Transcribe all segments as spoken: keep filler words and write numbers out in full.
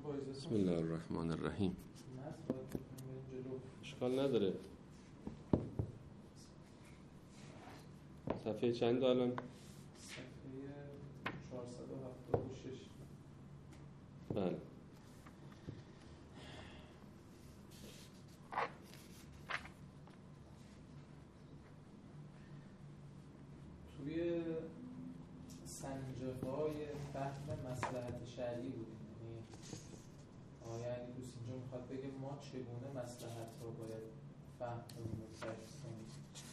بسم الله الرحمن الرحیم. اشکال نداره. صفحه چند الان؟ صفحه چهارصد و هفتاد و شش. بله. توی سنجه‌های فهم مصلحت شرعی بودیم. یعنی آقای علی دوست اینجا میخواد بگه ما چگونه مصلحت رو باید فهم کنیم و کشف کنیم.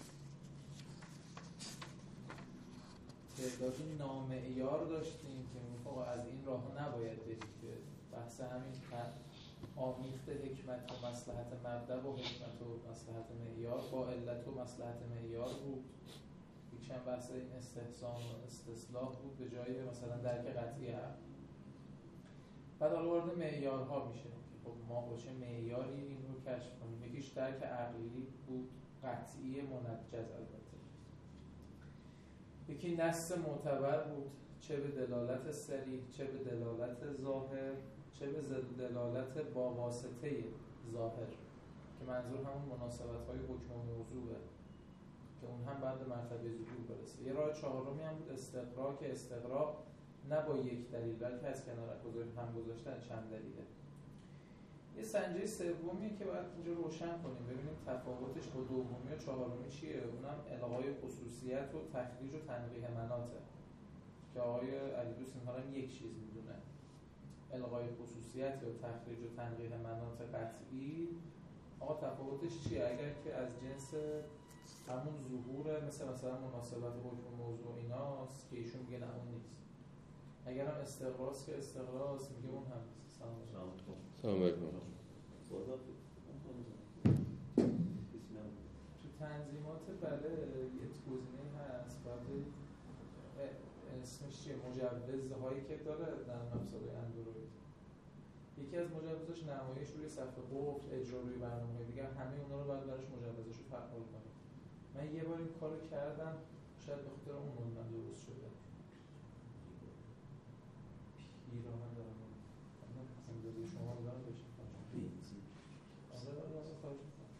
تعدادی نامعیار داشتیم که میگه از این راه نباید برید که بحث همین آمیخت حکمت و مصلحت مبدأ و حکمت و مصلحت معیار با علت و مصلحت معیار بود. یکشن بحث این استحسان و استصلاح بود به جای مثلا درک قطعی عقل. بعد حالا وارد معیارها میشه که خب ما با چه معیاری این رو کشف کنیم. یکیش درک عقلی بود، قطعی منجز البته. یکی نص معتبر بود، چه به دلالت صریح، چه به دلالت ظاهر، چه به دلالت با واسطه ظاهر که منظور همون مناسبت‌های حکم و موضوعه که اون هم بعد مرتبه ظهور برسه. یه راه چهارمی هم بود استقرا که استقرا نه با یک دلیل بلکه از کنار هم گذاشتن چند دلیله. یه سنجه سومیه که باید اینجا روشن کنیم ببینیم تفاوتش با دومی و چهارمی چیه. اونم الغای خصوصیت و تخریج و تنقیح مناطه که آقای علی دوست اینها هم یک چیز میدونه. الغای خصوصیت و تخریج و تنقیح مناطق قطعی آقا تفاوتش چیه؟ اگر که از جنس همون ظهور مثل مثلا مناسبت حکم موضوع ایناست که ایشون میگه نه اون نیست. اگر هم استقراست که استقراست میگه اون هم نیست. سلام علیکم. سلام علیکم. تو تنظیمات بله یه گزینه هست بعد اسمش چیه؟ مجوزهایی که داره در افزار اندروید. یکی از مجوزش نمایش روی صفحه قفل، اجرا روی برنامه‌های دیگه، همه اونا رو بعد براش مجوزش رو فعال کنیم. من یه بار این کارو کردم، شاید به خاطر اون من درست شده. پیراهن دارم. من همین شما رو دارم بشه. بنزین. آره آره آره خواهش می‌کنم.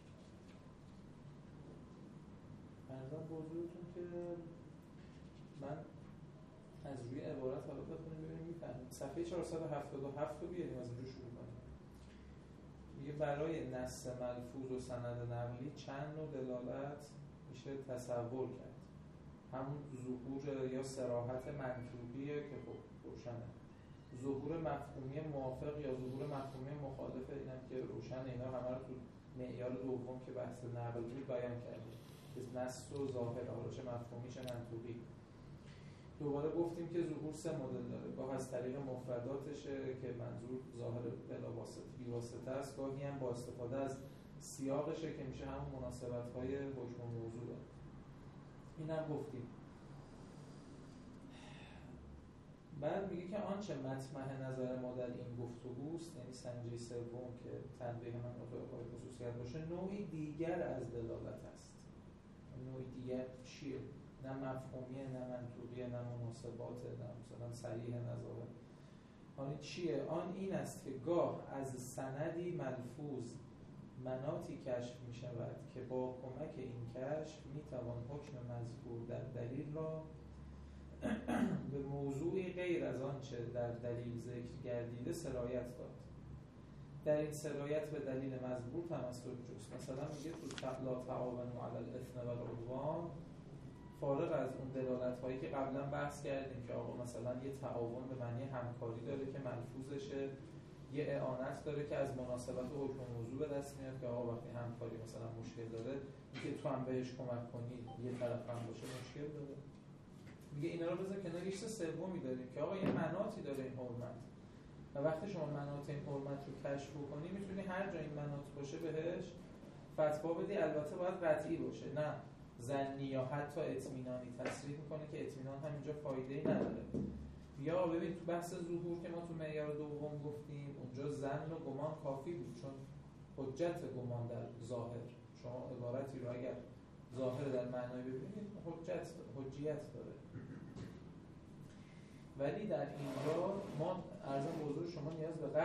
عرضم بزرگتون که من از روی عبارت حالا بخونیم ببینیم میفهمیم. صفحه چهارصد و هفتاد و هفت رو بیاریم از اینجا شروع کنیم. میگه برای نص ملفوظ و سند نقلی چند نوع دلالت میشه تصور کرد. همون ظهور یا صراحت منطوقیه که خب روشنه. ظهور مفهومی موافق یا ظهور مفهومی مخالفه اینم که روشنه. اینا همه رو تو معیار دوم که بحث نقل بود بیان کردیم. نص و ظاهر حالا چه مفهومی چه منطوقی. دوباره گفتیم که ظهور سه مدل داره. گاه از طریق مفرداتشه که منظور ظاهر بلا واسطه بی واسطه است، گاهی هم با استفاده از سیاقشه که میشه همون مناسبت‌های حکم و موضوعه. اینم گفتیم. بعد میگه که آنچه مطمع نظر ما در این گفتگوست، یعنی سنجه سوم که تنبیه مناطق خصوصیت باشه، نوعی دیگر از دلالت است. نوعی دیگر چیه؟ نه مفهومیه، نه منطوقیه، نه مناسباته، نه مثلا صریح نظاره. آن چیه؟ آن این است که گاه از سندی ملفوظ مناطی کشف می شود که با کمک این کشف می توان حکم مذکور در دلیل را به موضوعی غیر از آنچه در دلیل ذکر گردیده سرایت داد. در این سرایت به دلیل مذکور تمسک جست. مثلا میگه تو لا تعاونوا علی الاثم والعدوان، فارغ از اون دلالت هایی که قبلا بحث کردیم که آقا مثلا یه تعاون به معنی همکاری داره که ملفوظشه، یه اعانت داره که از مناسبت و حکم موضوع به دست میاد که آقا وقتی همکاری مثلا مشکل داره اینکه تو هم بهش کمک کنی یه طرف هم باشه مشکل داره. میگه اینا رو بذار کنار. یه سومی داریم که آقا یه مناطی داره این حرمت و وقتی شما مناط این حرمت رو کشف کنی میتونی هر جا این مناط باشه بهش فتوا بدی. البته باید قطعی باشه، نه ظنی یا حتی اطمینانی. تصریح میکنه که اطمینان هم اینجا فایده‌ای نداره. یا ببین تو بحث ظهور که ما تو معیار دوم گفتیم اونجا ظن و گمان کافی بود چون حجت گمان در ظاهر. شما عبارتی رو اگر ظاهر در معنای ببینید حجت حجیت داره. ولی در اینجا ما ارزم بزرگ شما نیاز به قطع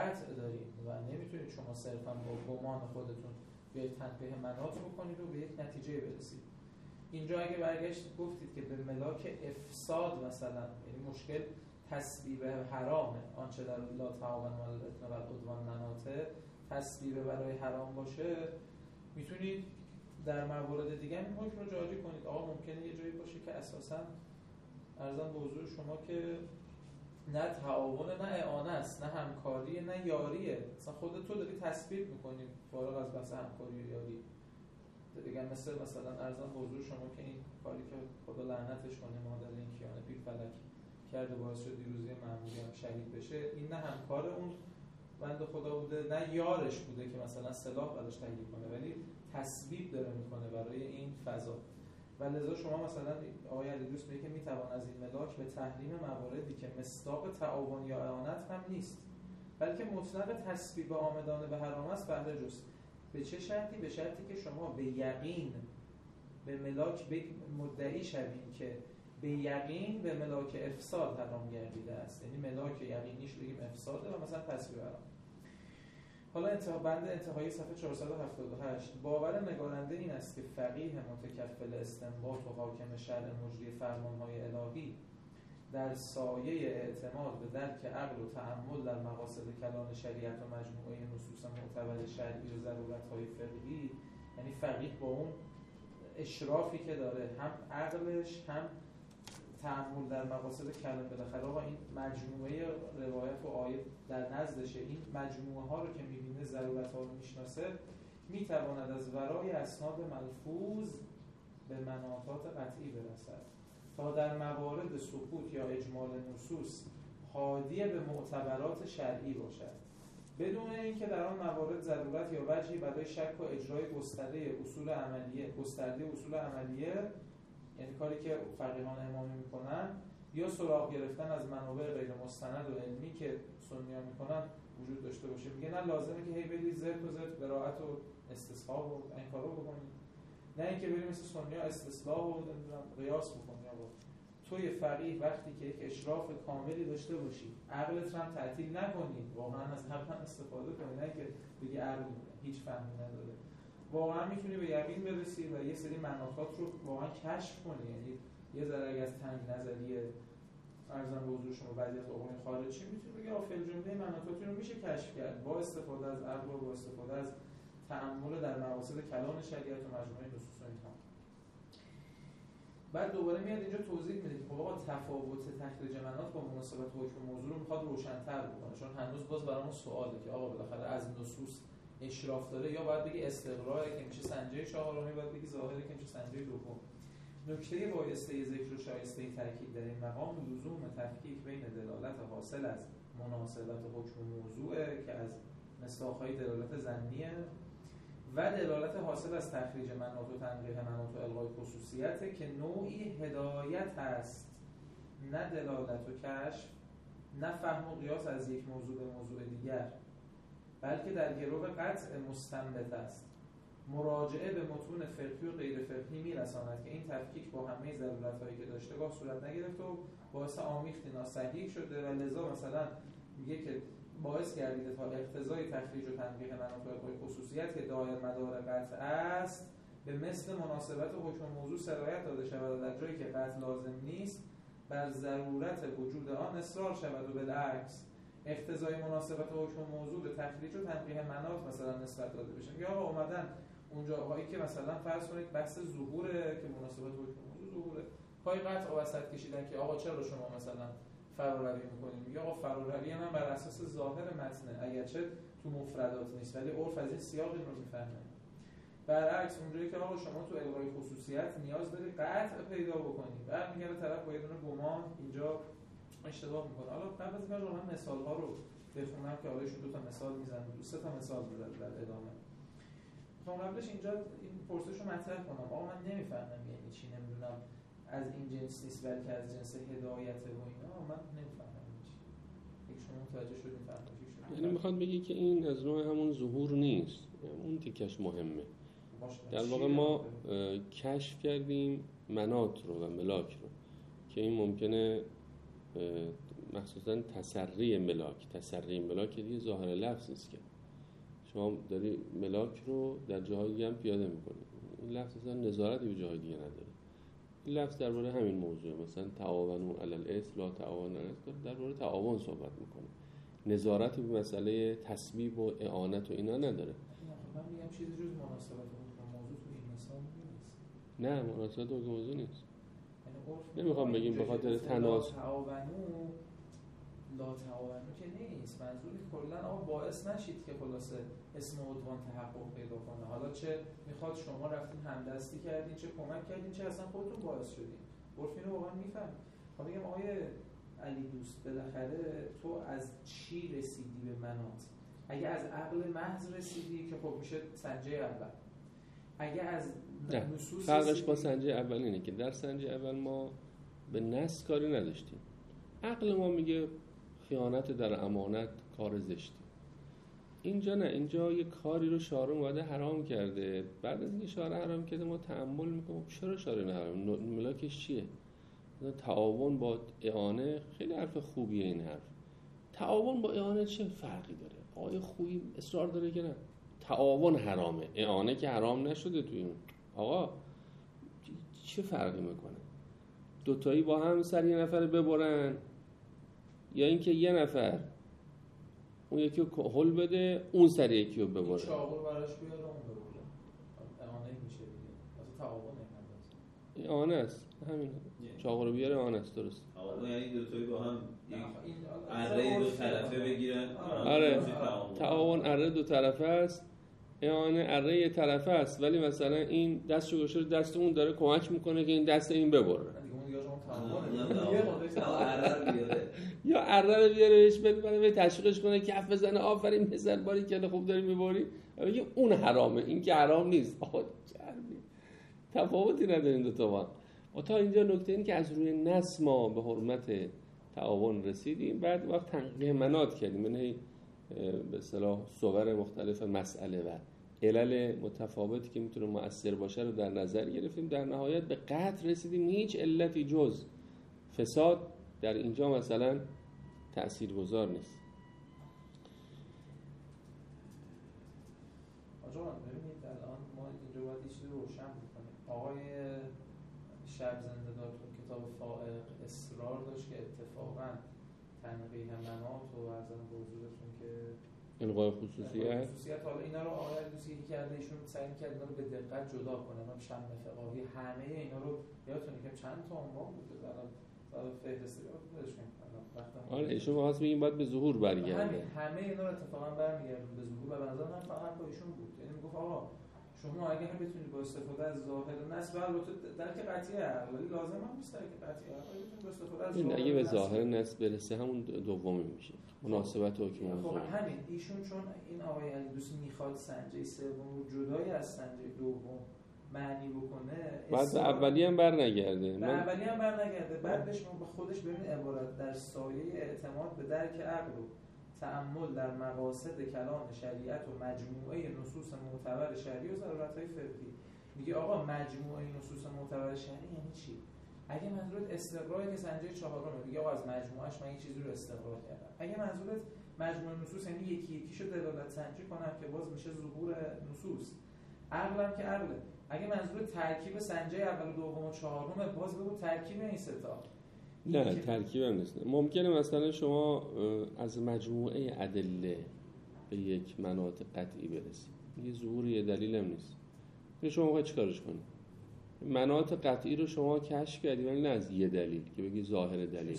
قطع داریم و نمیتونید شما صرفا با گمان خودتون بیاید تنبیه مناط بکنید و به یک نتیجه برسید. اینجا اگه برگشتید گفتید که به ملاک افساد مثلا، یعنی مشکل تسبیب حرامه، آنچه در لا تعاون علی الاثم والعدوان مناطه تسبیب برای حرام باشه، میتونید در موارد دیگه این حکم رو جاری کنید. آقا ممکنه یه جایی باشه که اساساً ارزم به حضور شما که نه تعاون نه اعانه است، نه همکاری نه یاریه، مثلا خودت تو داری تسبیب میکنی فارغ از بحث همکاری و یاری. دیگه مثل مثلا ارزم به حضور شما که این کاری که خدا لعنتش کنه مادر این کیانه پیر فلک کرده باعث شد دیروزی معمولی هم شهید بشه، این نه همکار اون بنده خدا بوده نه یارش بوده که مثلا سلاح براش تهیه کنه، ولی تسبیب داره میکنه برای این فضا. و لذا شما مثلا آقای علیدوست میگه که میتوان از این ملاک به تحریم مواردی که مصداق تعاون یا اعانت هم نیست بلکه مطلق تسبیب آمدانه به حرام است بهره جست. به چه شرطی؟ به شرطی که شما به یقین به ملاک مدعی شوید که به یقین به ملاک افساد حرام گردیده است، یعنی ملاک یقینیش بگیم افساده و مثلا تسبیب حرام. حالا انتها بند انتهایی صفحه چهارصد و هفتاد و هشت، باور نگارنده این است که فقیه متکفل استنباط و حاکم شرع مجری فرمانهای الهی در سایه اعتماد به درک عقل و تأمل در مقاصد کلان شریعت و مجموعه نصوص معتبر شرعی و ضرورت‌های فقهی، یعنی فقیه با اون اشرافی که داره هم عقلش هم تأمل در مقاصد کلام بالاخره و این مجموعه روایت و آیه در نزدشه، این مجموعه ها رو که میبینه ضرورت ها رو میشناسه، میتواند از ورای اسناد ملفوظ به مناطات قطعی برسد تا در موارد سکوت یا اجمال نصوص حادیه به معتبرات شرعی باشد بدون اینکه در آن موارد ضرورت یا وجهی برای شک و اجرای گسترده اصول عملیه گسترده اصول عملیه، یعنی کاری که فقیهان امامی میکنن، یا سراغ گرفتن از منابع غیر مستند و علمی که سنیان میکنن وجود داشته باشه. میگه نه لازمه که هی برید زرت و زرت قرائت و استصحاب و این کارو بکنید، نه اینکه برید مثل سنیا استصلاح و قیاس بکنید. آقا توی فقیه وقتی که یک اشراف کاملی داشته باشی، عقلت هم تعطیل نکنی، واقعا از عقل استفاده کنی، نه که بگی عقل هیچ فهمی نداره، واقعا میتونی به یقین برسی و یه سری مناطات رو واقعا کشف کنی. یعنی یه ذره اگه از تنگ نظری ارزم به حضور شما بعضی از علوم خارجی میتونی بگی آفل جمله مناطاتی رو میشه کشف کرد با استفاده از عقل و با استفاده از تأمل در مقاصد کلان شریعت و مجموعه نصوص و اینها. بعد دوباره میاد اینجا توضیح میده که خب آقا تفاوت تخریج مناط با مناسبت حکم موضوع رو میخواد روشن‌تر بکنه، چون هنوز باز برامون سواله که آقا بالاخره از نصوص اشراف داره یا باید بگی استقراء که میشه سنجه چهارمی، باید بگی ظاهری که میشه سنجه دوم. نکته بایسته ذکر و شایسته تاکید در این مقام لزوم تفکیک بین دلالت حاصل از مناسبت حکم موضوعه که از مصداق‌های دلالت ظنیه و دلالت حاصل از تخریج مناط و تنقیح مناط و الغای خصوصیته که نوعی هدایت است، نه دلالت و کشف، نه فهم و قیاس از یک موضوع به موضوع دیگر، بلکه در گرو قطع مستنبت است. مراجعه به متون فقهی و غیر فقهی میرساند که این تفکیک با همه ضرورت‌هایی که داشته گاه صورت نگرفته و باعث آمیختی ناصحیح شده و لذا مثلا میگه که باعث گردیده تا اقتضای تخریج و تنقیح مناط و خصوصیت که دایر مدار قطع است به مثل مناسبت و حکم موضوع سرایت داده شود و در جایی که قطع لازم نیست بر ضرورت وجود آن اصرار شود و بالعکس اقتضای مناسبت و حکم موضوع به تخریج و تنقیح مناط مثلا نسبت داده بشه. یا آقا اومدن اونجا هایی که مثلا فرض کنید بحث ظهوره که مناسبت و حکم موضوع ظهوره، پای قطع وسط کشیدن که آقا چرا شما مثلا فراروی میکنیم، یا آقا فراروی من بر اساس ظاهر متن اگرچه تو مفردات نیست ولی عرف از این سیاق این رو میفهمه. برعکس اونجایی که آقا شما تو الغای خصوصیت نیاز داری قطع پیدا بکنی، بعد میگه طرف با یه دونه گمان اینجا اشتباه میکنه. حالا قبل از اینکه من مثال ها رو بخونم که آقایشون دو تا مثال میزنن، دو سه تا مثال میزنن در ادامه. خب قبلش اینجا این پرسش رو مطرح کنم، آقا من نمیفهمم یعنی چی، نمیدونم از این جنس نیست بلکه از جنس هدایت و اینا، من نمیفهمم چی. یک شما متوجه شدین فهمیدین؟ یعنی میخواد بگی که این از نوع همون ظهور نیست، اون تیکش مهمه. در واقع ما کشف کردیم مناط رو و ملاک رو که این ممکنه مخصوصا تسری ملاک. تسری ملاک دیگه ظاهر لفظ نیست که شما داری ملاک رو در جاهای دیگه هم پیاده میکنی. این لفظ اصلا نظارتی به جاهای دیگه نداره. این لفظ درباره همین موضوع، مثلا تعاونوا علی الاثم لا تعاونوا علی الاثم، درباره تعاون صحبت میکنه. نظارتی به مسئله تسبیب و اعانت و اینا نداره. من میگم چیزی جز مناسبت موضوع تو این مثال نیست. نه مناسبت با موضوع نیست. نمیخوام بگیم به خاطر تناسب لا تعاونو که نیست، منظوری کلا آقا باعث نشید که خلاصه اسم عدوان تحقق پیدا کنه. حالا چه میخواد شما رفتین همدستی کردین، چه کمک کردین، چه اصلا خودتون باعث شدین. عرف اینو واقعا میفهم. خب میگم آقای علی دوست، بالاخره تو از چی رسیدی به مناط؟ اگه از عقل محض رسیدی که خب میشه سنجه اول. اگه از نصوص فرقش با سنجه اول اینه که در سنجه اول ما به نص کاری نداشتیم. عقل ما میگه خیانت در امانت کار زشتی. اینجا نه، اینجا یه کاری رو شارع اومده حرام کرده، بعد از اینکه شارع حرام کرده ما تأمل میکنیم چرا شارع حرام، ملاکش چیه؟ تعاون با اعانه خیلی حرف خوبیه. این حرف تعاون با اعانه چه فرقی داره؟ آیه خوبی اصرار داره که نه تعاون حرامه، اعانه که حرام نشده توی اون. آقا چه فرقی میکنه؟ دوتایی با هم سر یه نفر ببرن یا اینکه یه نفر اون یکی رو هل بده اون سر یکی رو ببره؟ چاقو رو براش بیاره اون ببره. اعانه میشه دیگه. واسه تعاون این اعانه است. همین چاقو رو بیاره اعانه است. درست. تعاون یعنی دوتایی با هم یک اره دو طرفه بگیرن. آره تعاون اره دو طرفه است، اعانه اره یه طرفه است، ولی مثلا این دستشو گذاشته دست اون داره کمک میکنه که این دست این ببره. یا اره رو بیاره بهش بده، بعد تشویقش کنه کف بزنه آفرین پسر باری که خوب داری میبری، میگه اون حرامه، این که حرام نیست. آقا چربی تفاوتی ندارین دو تا با هم. تا اینجا نکته این که از روی نص ما به حرمت تعاون رسیدیم. بعد وقت تنقیح مناط کردیم، یعنی به اصطلاح صور مختلف مسئله و علل متفاوتی که میتونه مؤثر باشه رو در نظر گرفتیم. در نهایت به قطع رسیدیم هیچ علتی جز فساد در اینجا مثلا تأثیرگذار نیست. آجا ببینید الان ما اینجا باید یه چیزی روشن بکنیم. آقای شب زنده دارتون کتاب فائق اصرار داشت که اتفاقاً تنقیح مناط و ارزم به حضورتون که الغای خصوصیت خصوصیت حالا اینا رو آقای دوستی که کرده ایشون سعی کرد اینا رو به دقت جدا کنه. ما شم فقاهی همه اینا رو یادتونه که چند تا عنوان بوده الان الان فهرستی رو بهش میگم. آره ایشون واسه میگیم باید به ظهور برگرده. همه همه اینا رو اتفاقا برمیگردن به ظهور و به نظر من فقط با ایشون بود. یعنی میگفت آقا شما اگه هم بتونید با استفاده از ظاهر نص و البته درک قطعی عقل، ولی لازم هم نیست درک قطعی عقل، بتونید با استفاده از ظاهر اگه به ظاهر نص برسه همون دومی میشه مناسبت حکم موضوع. خب همین ایشون چون این آقای علی دوست میخواد سنجه سوم رو جدای از سنجه دوم معنی بکنه، بعد به اولی هم برنگرده. به اولی هم برنگرده. بعدش به خودش ببین عبارت در سایه اعتماد به درک عقل و تأمل در مقاصد کلام شریعت و مجموعه نصوص معتبر شرعی و ضرورت‌های فقهی. میگه آقا مجموعه نصوص معتبر شرعی یعنی چی؟ اگه منظورت استقراری که سنجه چهارمه، میگه آقا از مجموعهش من این چیزی رو استقرار کردم. اگه منظورت مجموعه نصوص یعنی یکی یکیشو دلالت سنجی کنم که باز میشه ظهور نصوص. عقلم که عقله. اگه منظورت ترکیب سنجه اول و دوم و چهارمه، باز بگو ترکیب این سه تا. نه ترکیب هم نیست. ممکنه مثلا شما از مجموعه ادله به یک مناط قطعی برسید. یه ظهور یه دلیل هم نیست. شما موقع چیکارش کنید؟ مناط قطعی رو شما کشف کردید ولی نه از یه دلیل که بگی ظاهر دلیل.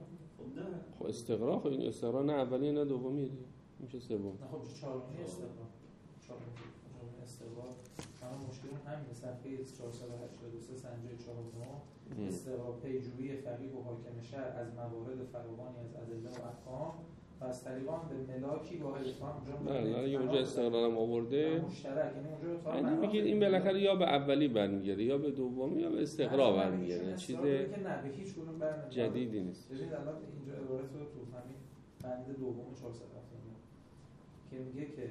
خب نه. خب استقرا، خب این استقرا نه اولیه نه دومیه دیگه. میشه سوم. نه خب چهارمی استقرا. چهارمی استقرا. اما مشکل همین صفحه چهارصد و هشتاد و سه سنجه چهارم استقرا پیجویی فقیه و حاکم شرع از موارد فراوانی از ادله و احکام و از طریقان به ملاکی واحد فهم اونجا نه نه اونجا استقرارم آورده مشترک، یعنی اونجا یعنی میگید این بالاخره یا به اولی برمیگرده یا به دومی یا به استقرا برمیگرده. چیز که نه به هیچ کدوم برمیگرده جدیدی نیست. ببینید الان اینجا عبارت رو تو همین بند دوم چهارصد و هفتاد و نه که میگه که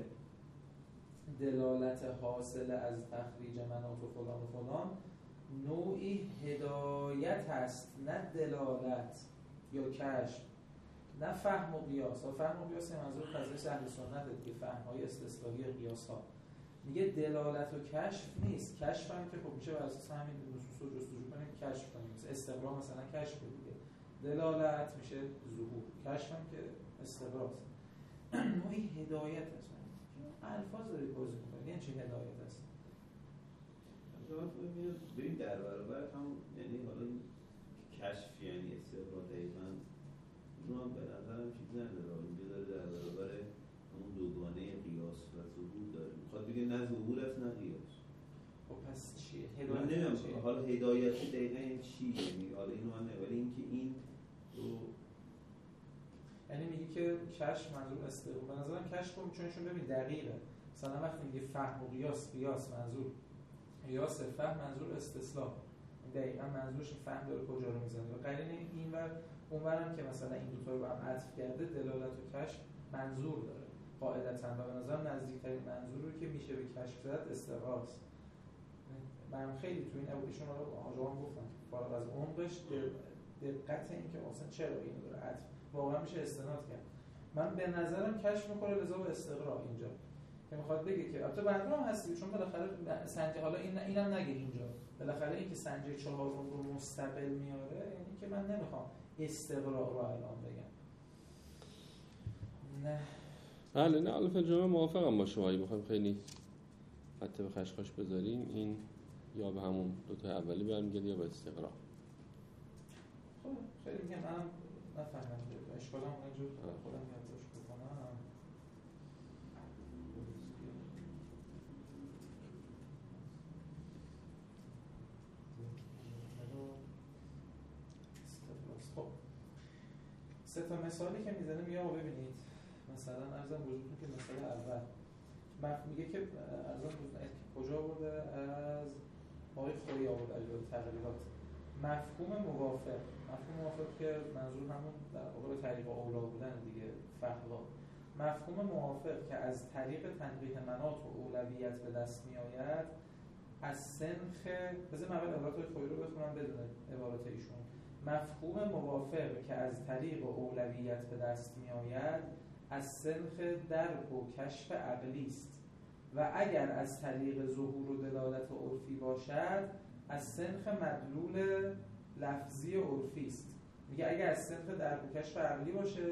دلالت حاصل از تخریج مناط و فلان و فلان نوعی هدایت است، نه دلالت یا کشف. نه فهم و قیاس. فهم و قیاس منظور پذیرش اهل سنت دیگه، فهم‌های استثلاحی قیاس‌ها. میگه دلالت و کشف نیست. کشف هم که خب میشه بر اساس همین نصوص رو جستجو کنیم کشف کنیم. مثلا استقرا مثلا کشف دیگه. دلالت میشه ظهور، کشف هم که استقراست. نوعی هدایت هست. الفاظ دارید بازی می‌کنید. یعنی چی هدایت است؟ ببین در برابر هم یعنی حالا کشف یعنی استقرا دقیقاً اون هم به نظرم چیز نداره. اینجا داره در برابر اون دوگانه قیاس و ظهور داره. میخواد بگه نه ظهور است نه قیاس. خب پس چیه؟ هدایت نمیم چیه؟ حالا هدایتی دقیقاً این چی؟ یعنی حالا اینو من نمیدونم، ولی اینکه این رو یعنی میگی که کشف منظور استقرا. به نظرم کشف رو چونشون ببین دقیقه. مثلا وقتی میگه فهم و قیاس، قیاس منظور قیاس، فهم منظور استصلاح. دقیقاً منظورش فهم داره کجا رو میزنه. و قرین این ور اونورم که مثلا این دو تا رو با هم عطف کرده دلالت و کشف منظور داره قاعدتاً و به نظرم نزدیکترین منظوری که میشه به کشف زد استقراست. من خیلی تو این ایشون رو آجوان گفتم فارغ از عمقش دقت این که اصلا چرا اینو داره عطف واقعا میشه استناد کرد. من به نظرم کشف می‌کنه لذا به استقرا اینجا که میخواد بگه که البته برنامه هستی چون بالاخره سنجه حالا این اینم نگه اینجا بالاخره این که سنجه چهارم رو مستقل میاره یعنی که من نمیخوام استقرا رو الان بگم. نه بله نه البته جمعه موافقم با شما. میخوایم خیلی حتی به خشخاش بذاریم این یا به همون دو تا اولی برمیگرده یا به استقرا. خب خیلی میگم منم نفهمم اشکالم اونجور خودم یادداشت بکنم. خب سه تا مثالی که میزنه میگه آقا ببینید مثلا ارزم وجودتون که مثال اول مفهوم میگه که ارزم وجودتون کجا آورده از آقای خویی آورده اجبار تغییرات مفهوم موافق. مفهوم موافق که منظور همون در واقع طریق اولا بودن دیگه فقها. مفهوم موافق که از طریق تنبیه مناط و اولویت به دست می آید از سنخ بذار اول عبارات خویی رو بخونم بدون عبارات ایشون. مفهوم موافق که از طریق اولویت به دست می آید از سنخ درک و کشف عقلی است و اگر از طریق ظهور و دلالت عرفی باشد از سنخ مدلول لفظی عرفی است. میگه اگر از سنخ درک و کشف عقلی باشه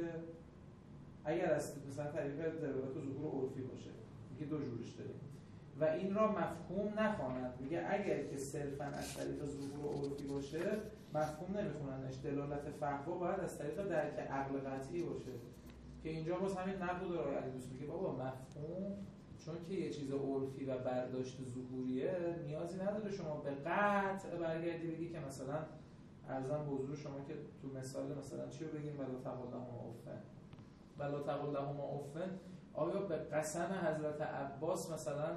اگر از مثلا طریق دلالت و ظهور عرفی باشه میگه دو جورش داریم و این را مفهوم نخوانند. میگه اگر که صرفاً از طریق ظهور عرفی باشه مفهوم نمیخوننش. دلالت فقها باید از طریق درک عقل قطعی باشه که اینجا باز همین نقد داره علی دوست میگه بابا مفهوم چون که یه چیز عرفی و برداشت ظهوریه نیازی نداره شما به قطع برگردی بگی که مثلا ارزم به حضور شما که تو مثال مثلا چی رو بگیم ولا تقل لهما افن ولا تقل لهما افن آیا به قسم حضرت عباس مثلا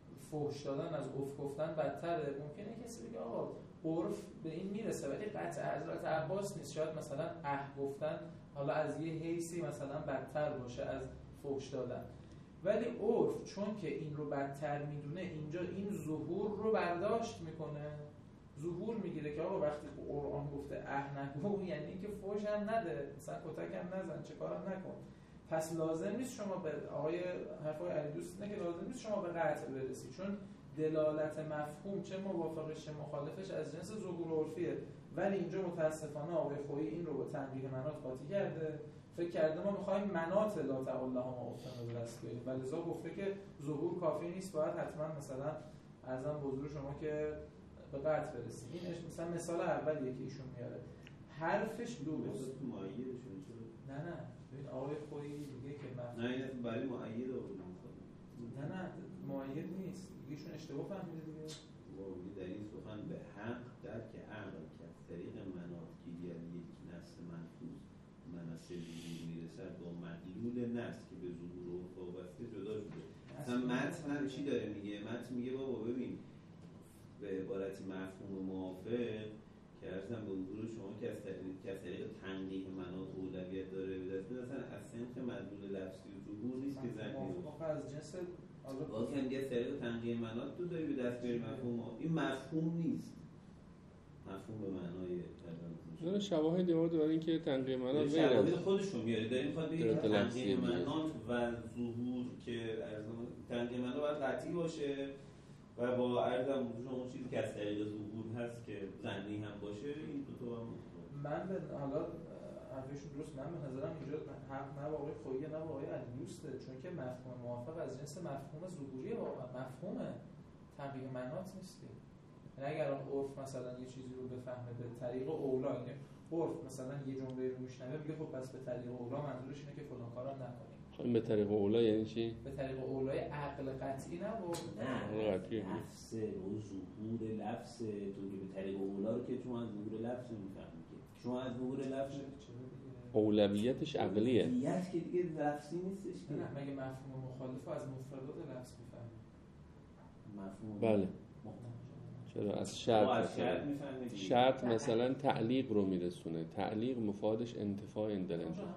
فحش دادن از اف گفتن بدتره؟ ممکنه کسی بگه آقا عرف به این میرسه ولی قطع حضرت عباس نیست. شاید مثلا اه گفتن حالا از یه حیثی مثلا بدتر باشه از فحش دادن ولی عرف چون که این رو بدتر میدونه اینجا این ظهور رو برداشت میکنه. ظهور میگیره که آقا وقتی قرآن گفته اه نگو یعنی اینکه فحش هم نده مثلا کتک هم نزن چه کارم نکن. پس لازم نیست شما به آقای حرفای علی دوست اینه که لازم نیست شما به قطع برسی چون دلالت مفهوم چه موافقش چه مخالفش از جنس ظهور عرفیه. ولی اینجا متاسفانه آقای خویی این رو با تنبیه مناط قاطی کرده. فکر کرده ما می‌خوایم مناط لا تعالی لهما افن رو دست بیاریم و لذا گفته که ظهور کافی نیست باید حتما مثلا ارزم به حضور شما که به قطع برسیم. این مثلا مثال اولیه که ایشون میاره حرفش درست مؤیدشون چرا نه نه ببین آقای خویی میگه که من نه این برای مؤید آورد نه نه مؤید نیست ایشون اشتباه فهمیده دیگه. واقعی در این سخن به حق درک عقل که از طریق مناط گیری یک نص منفوذ منص ظهور میرسد با مدلول نص که به ظهور و وابسته جدا شده. مثلا متن هم چی داره میگه؟ متن میگه بابا ببین به عبارتی مفهوم موافق که ارزم به حضور شما که از طریق که از طریق تنقیح مناط اولویت داره به دست میاد اصلا از سمت مدلول لفظی و ظهور نیست که زنی موافقه از جنس واقعا هم دیگه از طریق تنقیح مناط تو داری به دست بیاری مفهوم این مفهوم نیست. مفهوم به معنای نه شواهدی آورده برای اینکه تنقیه مناط شواهد خودشون میاره داره میخواد بگه در تنقیه تلفظی مناط و ظهور که ارزم تنقیه مناط باید قطعی باشه و با ارزم اون چیزی که از طریق ظهور هست که ظنی هم باشه این دو تا هم من به حالا حرفشون درست، من به نظرم اینجا حق نه با آقای خویی نه با آقای علیدوسته، چون که مفهوم موافق از جنس مفهوم ظهوری واقعا مفهوم تنقیه مناط نیستی. یعنی اگر اون عرف مثلا یه چیزی رو بفهمه به طریق اولا، یعنی عرف مثلا یه جمله رو میشنوه میگه خب پس به طریق اولا منظورش اینه که فلان کارا نکنیم. خب به طریق اولا یعنی چی؟ به طریق اولای عقل قطعی نه و نه قطعی لفظ و ظهور لفظ تو که به طریق اولا رو که شما از ظهور لفظ میفهمید که شما از ظهور لفظ اولویتش عقلیه. اولویت که دیگه لفظی نیستش که نه مگه مفهوم مخالف از مفردات لفظ میفهمید؟ مفهوم بله چرا از شرط از شرط میفهمه دیگه. شرط مثلا تعلیق رو میرسونه، تعلیق مفادش انتفاع این دل انتفاع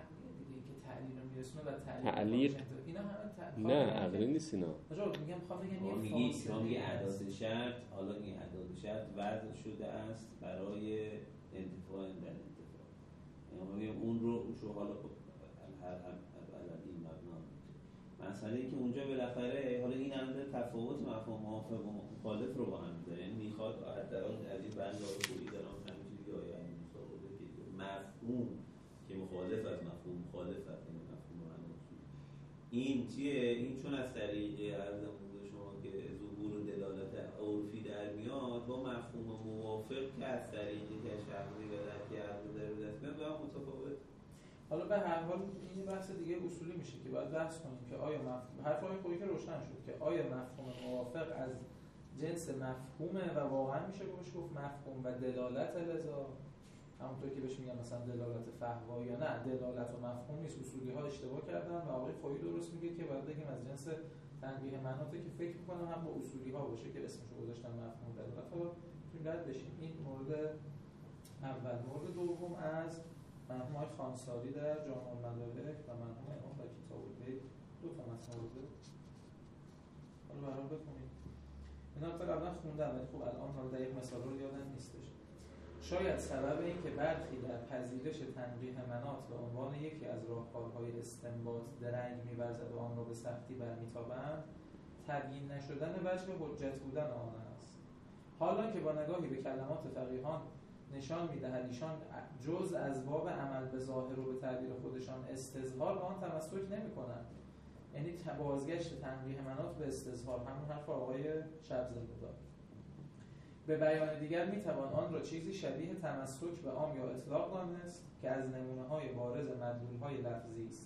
تعلیق نه عقلی نیست اینا. میگم خواهم بگم میگه اسلامی اعداد شرط، حالا این اعداد شرط وضع شده است برای انتفاع در انتفاع، یعنی اون رو شو حالا هر هر این مبنا مسئله ای که اونجا بالاخره حالا این هم تفاوت مفهوم موافق و مخالف رو با هم داره، یعنی میخواد از این بند رو خوبی دارم همین چیزی که آیا این مسابقه که مفهوم که مخالف از مفهوم مخالف از این مفهوم مناطی این چیه؟ این چون از طریق عرضم به شما که ظهور و دلالت عرفی در میاد با مفهوم موافق که از طریق کشف عقلی و درک عقلی در دست میاد با هم متفاوت. حالا به هر حال این بحث دیگه اصولی میشه که باید بحث کنیم که آیا مفهوم حرف آقای خویی که روشن شد که آیا مفهوم موافق از جنس مفهومه و واقعا میشه بهش گفت مفهوم و دلالت لذا همونطور که بهش میگن مثلا دلالت فهوا یا نه دلالت و مفهوم نیست، اصولی ها اشتباه کردن و آقای خویی درست میگه که باید بگیم از جنس تنبیه مناطه که فکر میکنم هم با اصولی ها باشه که اسمشو گذاشتن مفهوم دلالت. حالا توی رد بشیم. این مورد اول. مورد دوم از مرحوم آقای خانساری در جامع المدارک و مرحوم امام در کتاب البیت دو تا متن آورده. حالا برام بخونید. اینا تا قبلا خوندم ولی خب الان حالا دقیق مثال رو یادم نیستش. شاید سبب این که برخی در پذیرش تنبیه مناط به عنوان یکی از راهکارهای استنباط درنگ می‌ورزد و آن را به سختی برمی‌تابند تبیین نشدن وجه حجت بودن آن است. حالا که با نگاهی به کلمات فقیهان نشان می‌دهد ایشان جز از باب عمل به ظاهر و به تعبیر خودشان استظهار به آن تمسک نمی‌کنند. یعنی بازگشت تنبیه مناط به استظهار، همون حرف آقای شب‌زاده داد. به بیان دیگر میتوان آن را چیزی شبیه تمسک به عام یا اطلاق دانست که از نمونه‌های بارز مدلول‌های لفظی است.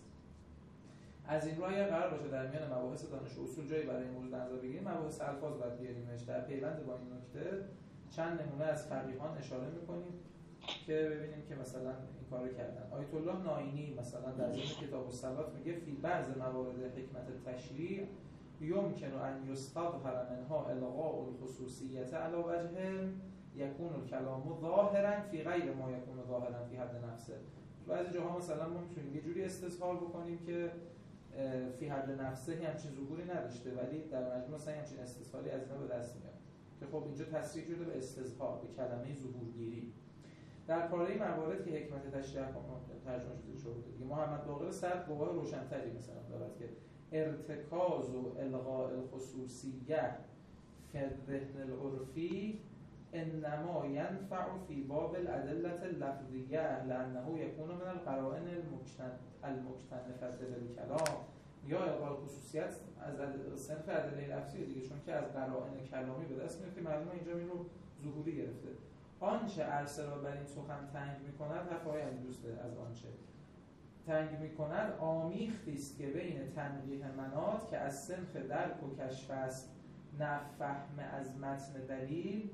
از این راه قرار باشه در میان مباحث دانش و اصول جایی برای مورد نظر بگیریم، مباحث الفاظ باید بیاریمش. در پیوند با این نکته چند نمونه از فقیهان اشاره می‌کنیم که ببینیم که مثلا این کارو کردن. آیت الله نائینی مثلا در ضمن کتاب الصلات میگه فی بعض موارد حکمت تشریع یمکن ان یستظهر منها الغاء الخصوصیت علی وجه یکون الکلام ظاهرا فی غیر ما یکون ظاهرا فی حد نفسه. بعضی جاها مثلا ما میتونیم یه جوری استظهار بکنیم که فی حد نفسه همچین ظهوری نداشته ولی در مجموع مثلا همچین استظهاری از اینا به دست میاد که خب اینجا تصریح شده به استظهار، به کلمه ظهورگیری. در پاره موارد که حکمت تشریع ترجمه شده شده دیگه محمد باقر صدر گواه روشن‌تری مثلا دارد که ارتکاز و الغاء الخصوصیه فی الذهن العرفی انما ینفع فی باب الادله اللفظیه لانه یکون من القرائن المکتنفه بالکلام. یا الغاء خصوصیت از صنف ادله لفظی دیگه، چون که از قرائن کلامی به دست میاد که معلومه اینجا این رو ظهوری گرفته. آنچه عرصه را بر این سخن تنگ میکند حرفای دوسته از آنچه تنگ میکند آمیختی است که بین تنبیه مناط که از صنف درک و کشف است نه فهم از متن دلیل.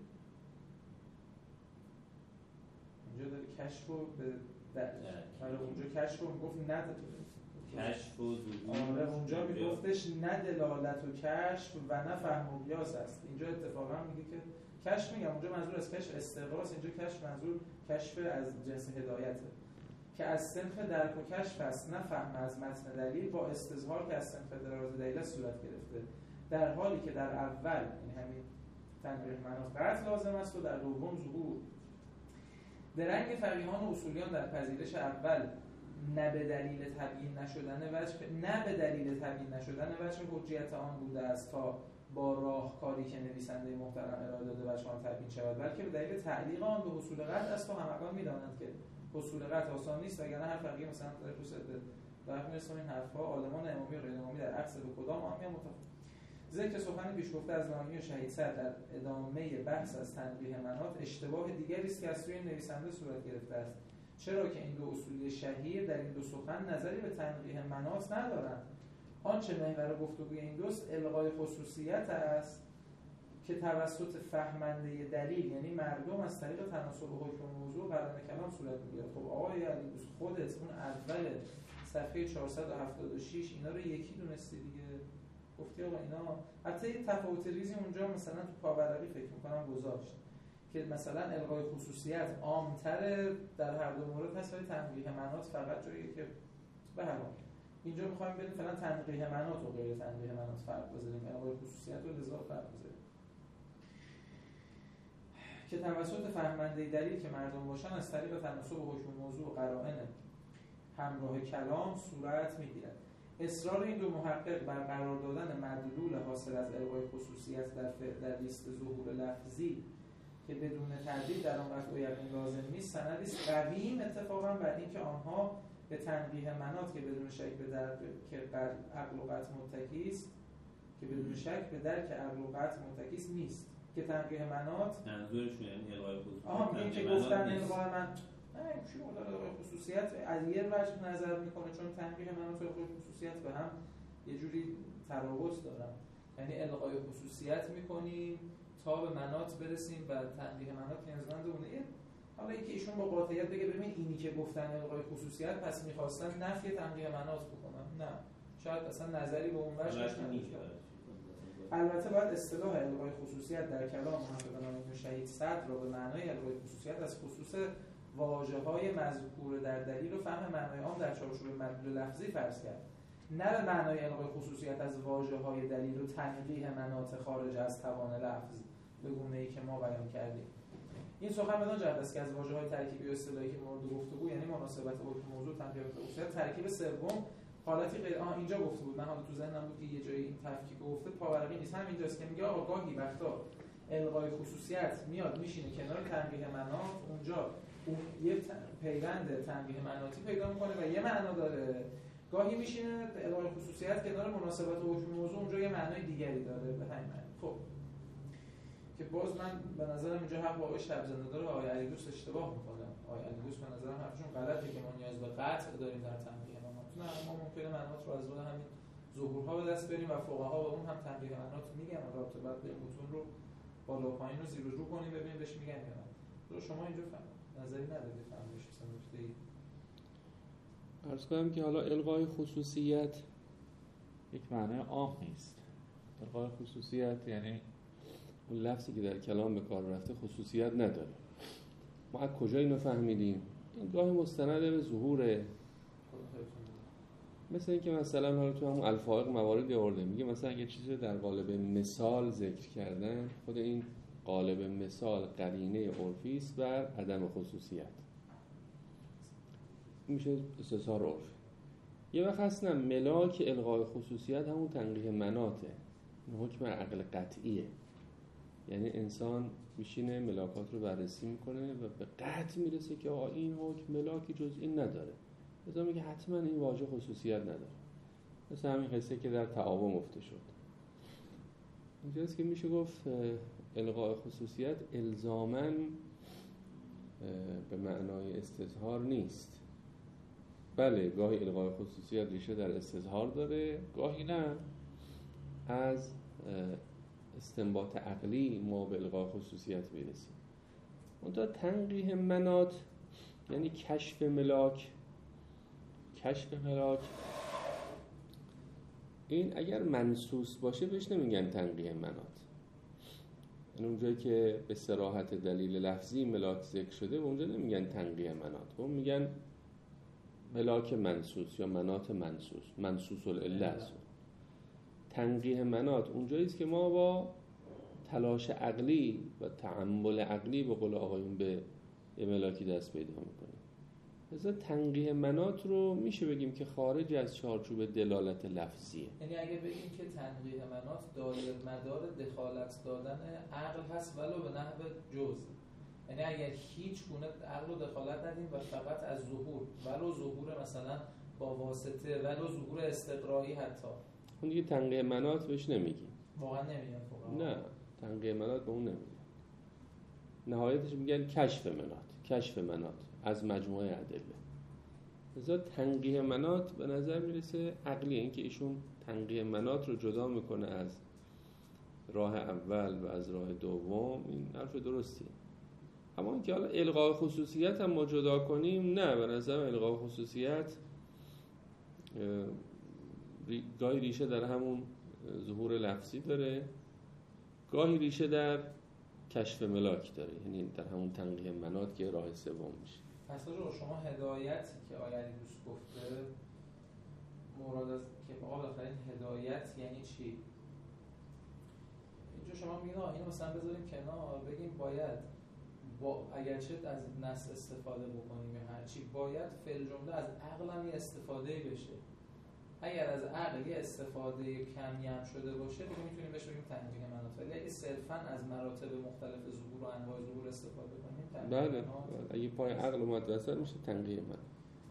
اینجا داره کشف رو به دلیل اونجا کشف رو میگفت نه کشف و ظهور. آره اونجا میگفتش نه دلالت و کشف و نه فهم و قیاس است. اینجا اتفاقا میگه که کشف، میگم اونجا منظور از کشف استقراس، اینجا کشف منظور کشف از جنس هدایته که از صنف درک و کشف است نه فهم از متن دلیل با استظهار که از صنف دلالت دلیل صورت گرفته، در حالی که در اول این همین تنبیه مناط قطع لازم است و در دوم ظهور. درنگ فقیهان و اصولیان در پذیرش اول نه به دلیل تبیین نشدن وجه نه به دلیل تبیین نشدن وجه حجیت آن بوده است تا با راهکاری که نویسنده محترم ارائه داده وجه آن تبیین شود، بلکه به دلیل تعلیق آن به حصول قطع است و همگان می‌دانند که حصول قطع آسان نیست، وگرنه هر فقیه مثلا در خصوص در مثل این حرف‌ها عالمان امامی و غیر امامی در عکس به کدام آن متفاوت. ذکر سخن پیش گفته از نامی و شهید سر در ادامه بحث از تنبیه مناط اشتباه دیگری است که از سوی نویسنده صورت گرفته است، چرا که این دو اصولی شهیر در این دو سخن نظری به تنبیه مناط ندارند. آنچه محور گفتگوی این دوست الغای خصوصیت است که توسط فهمنده دلیل یعنی مردم از طریق تناسب حکم موضوع قرار کلام صورت میگیرد. خب آقای علی دوست خودت اون اول صفحه چهارصد و هفتاد و شش اینا رو یکی دونستی دیگه، گفتی آقا اینا حتی یه تفاوت ریزی اونجا مثلا تو پاورقی فکر میکنم گذاشت که مثلا الغای خصوصیت عام‌تر در هر دو مورد هست ولی تنبیه مناط فقط جایی که به هر حال اینجا میخوایم بریم فعلا تنبیه مناط و غیر تنبیه مناط فرق بذاریم، الغای خصوصیت و لذا فرق بذاریم که توسط فهمنده دلیل که مردم باشن از طریق تناسب حکم موضوع و قرائن همراه کلام صورت میگیرد. اصرار این دو محقق بر قرار دادن مدلول حاصل از الغای خصوصیت در در لیست ظهور لفظی که بدون تردید در آن قطع و یقین لازم نیست سندی است قویم اتفاقا بر اینکه آنها به تنبیه مناط که بدون شک به درک که عقل و قطع متکی است که بدون شک به درک عقل و قطع متکی است نیست که تنبیه مناط منظورشون یعنی الغای خصوصیت آها این که گفتن الغای من نه چی بود الغای خصوصیت از یه وجه نظر میکنه چون تنبیه مناط و الغای خصوصیت به هم یه جوری ترابط دارن، یعنی الغای خصوصیت میکنیم تا به مناط برسیم و تنبیه مناط نیازمند اونه. حالا اینکه ایشون با قاطعیت بگه ببین اینی که گفتن الغای خصوصیت پس میخواستن نفی تنبیه مناط بکنن، نه شاید اصلا نظری به اون وجه نداشته. البته باید اصطلاح الغای خصوصیت در کلام محمد نامی شهید صدر را به معنای الغای خصوصیت از خصوص واژه‌های مذکور در دلیل و فهم معنای آن در چارچوب مدلول لفظی فرض کرد، نه به معنای الغای خصوصیت از واژه‌های دلیل و تنبیه مناط خارج از توان لفظ به گونه‌ای که ما بیان کردیم. این سخن بدان جهت است که از واژه‌های ترکیبی و اصطلاحی که مورد گفتگو یعنی مناسبت حکم موضوع تنبیه خصوصیت ترکیب سوم حالتی غیر آها اینجا گفته بود، من حالا تو ذهنم بود که یه جایی این تفکیک گفته پاورقی نیست، همینجاست که میگه آقا گاهی وقتا الغای خصوصیت میاد میشینه کنار تنبیه مناط، اونجا اون یه پیوند تنبیه مناطی پیدا میکنه و یه معنا داره، گاهی میشینه الغای خصوصیت کنار مناسبت حکم موضوع اونجا یه معنای دیگری داره به همین معنی. خب که باز من به نظرم اینجا حق با آقای شب‌زنده داره، آقای علی دوست اشتباه میکنه، آقای علی دوست به نظرم حرفشون غلطه که ما نیاز به قطع داریم در تنبیه مناط، نه ما ممکنه مناط رو از راه همین ظهورها به دست بریم و فقها به اون هم تنبیه مناط میگن، رابطه بعد به متون رو بالا و پایین رو زیر و رو کنیم ببینیم بهش میگن یا نه. تو شما اینجا فهم نظری نداری فهمش مثلا نکته‌ای عرض کنم که حالا الغای خصوصیت یک معنی عام نیست. الغای خصوصیت یعنی اون لفظی که در کلام به کار رفته خصوصیت نداره. ما از کجا اینو فهمیدیم؟ این گاهی مستند به ظهوره، مثل اینکه مثلا حالا تو همون الفائق مواردی آورده میگه مثلا یه چیزی در قالب مثال ذکر کردن، خود این قالب مثال قرینه عرفی است بر عدم خصوصیت، میشه استظهار عرفی. یه وقت هستن ملاک الغای خصوصیت همون تنقیح مناطه، حکم عقل قطعیه، یعنی انسان میشینه ملاکات رو بررسی میکنه و به قطع میرسه که آقا این حکم ملاکی جز این نداره، لذا میگه حتما این واژه خصوصیت نداره. مثل همین قصه که در تعاون گفته شد، اینجاست که میشه گفت الغای خصوصیت الزاماً به معنای استظهار نیست. بله گاهی الغای خصوصیت ریشه در استظهار داره، گاهی نه، از استنباط عقلی ما به الغای خصوصیت میرسیم. منتها تنقیح مناط یعنی کشف ملاک، کشف ملاک این اگر منصوص باشه بهش نمیگن تنقیح مناط، یعنی اونجایی که به صراحت دلیل لفظی ملاک ذکر شده اونجا نمیگن تنقیح مناط، اون میگن ملاک منصوص یا مناط منصوص، منصوص العله است. تنقیح مناط اونجایی است که ما با تلاش عقلی و تأمل عقلی به قول آقایون به یه ملاکی دست پیدا میکنه. مثلا تنقیح مناط رو میشه بگیم که خارج از چارچوب دلالت لفظیه. یعنی اگه بگیم که تنقیح مناط دایر مدار دخالت دادن عقل هست ولو به نحو جزء، یعنی اگر هیچ گونه عقل رو دخالت ندیم و فقط از ظهور ولو ظهور مثلا با واسطه ولو ظهور استقرایی حتی، اون دیگه تنقیح مناط بهش نمیگیم. واقعا نمیگن فقها؟ نه، تنقیح مناط به اون نمیگن. نهایتش میگن کشف مناط، کشف مناط از مجموعه ادله. لذا تنقیح مناط به نظر میرسه عقلیه. این که ایشون تنقیح مناط رو جدا میکنه از راه اول و از راه دوم، این حرف درستیه. اما اینکه حالا الغای خصوصیت هم ما جدا کنیم، نه، به نظر الغای خصوصیت گاهی ریشه در همون ظهور لفظی داره، گاهی ریشه در کشف ملاک داره، یعنی در همون تنقیح مناط که راه سوم میشه. پس رو شما هدایتی که آیه دوست گفته مراد از که آقا بالاخره هدایت یعنی چی؟ اینجا شما میگید آقا اینو مثلا بذاریم کنار، بگیم باید با اگرچه از نص استفاده بکنیم یا هر چی، باید فعل جمله از عقل هم یه استفاده بشه. اگر از عقل یه استفاده کمی هم شده باشه دیگه میتونیم بهش بگیم تنقیح مناط. ولی اگه صرفاً از مراتب مختلف ظهور و انواع ظهور استفاده کنیم تنقیح بله، مناط. اگه پای عقل اومد وسط میشه تنقیح مناط.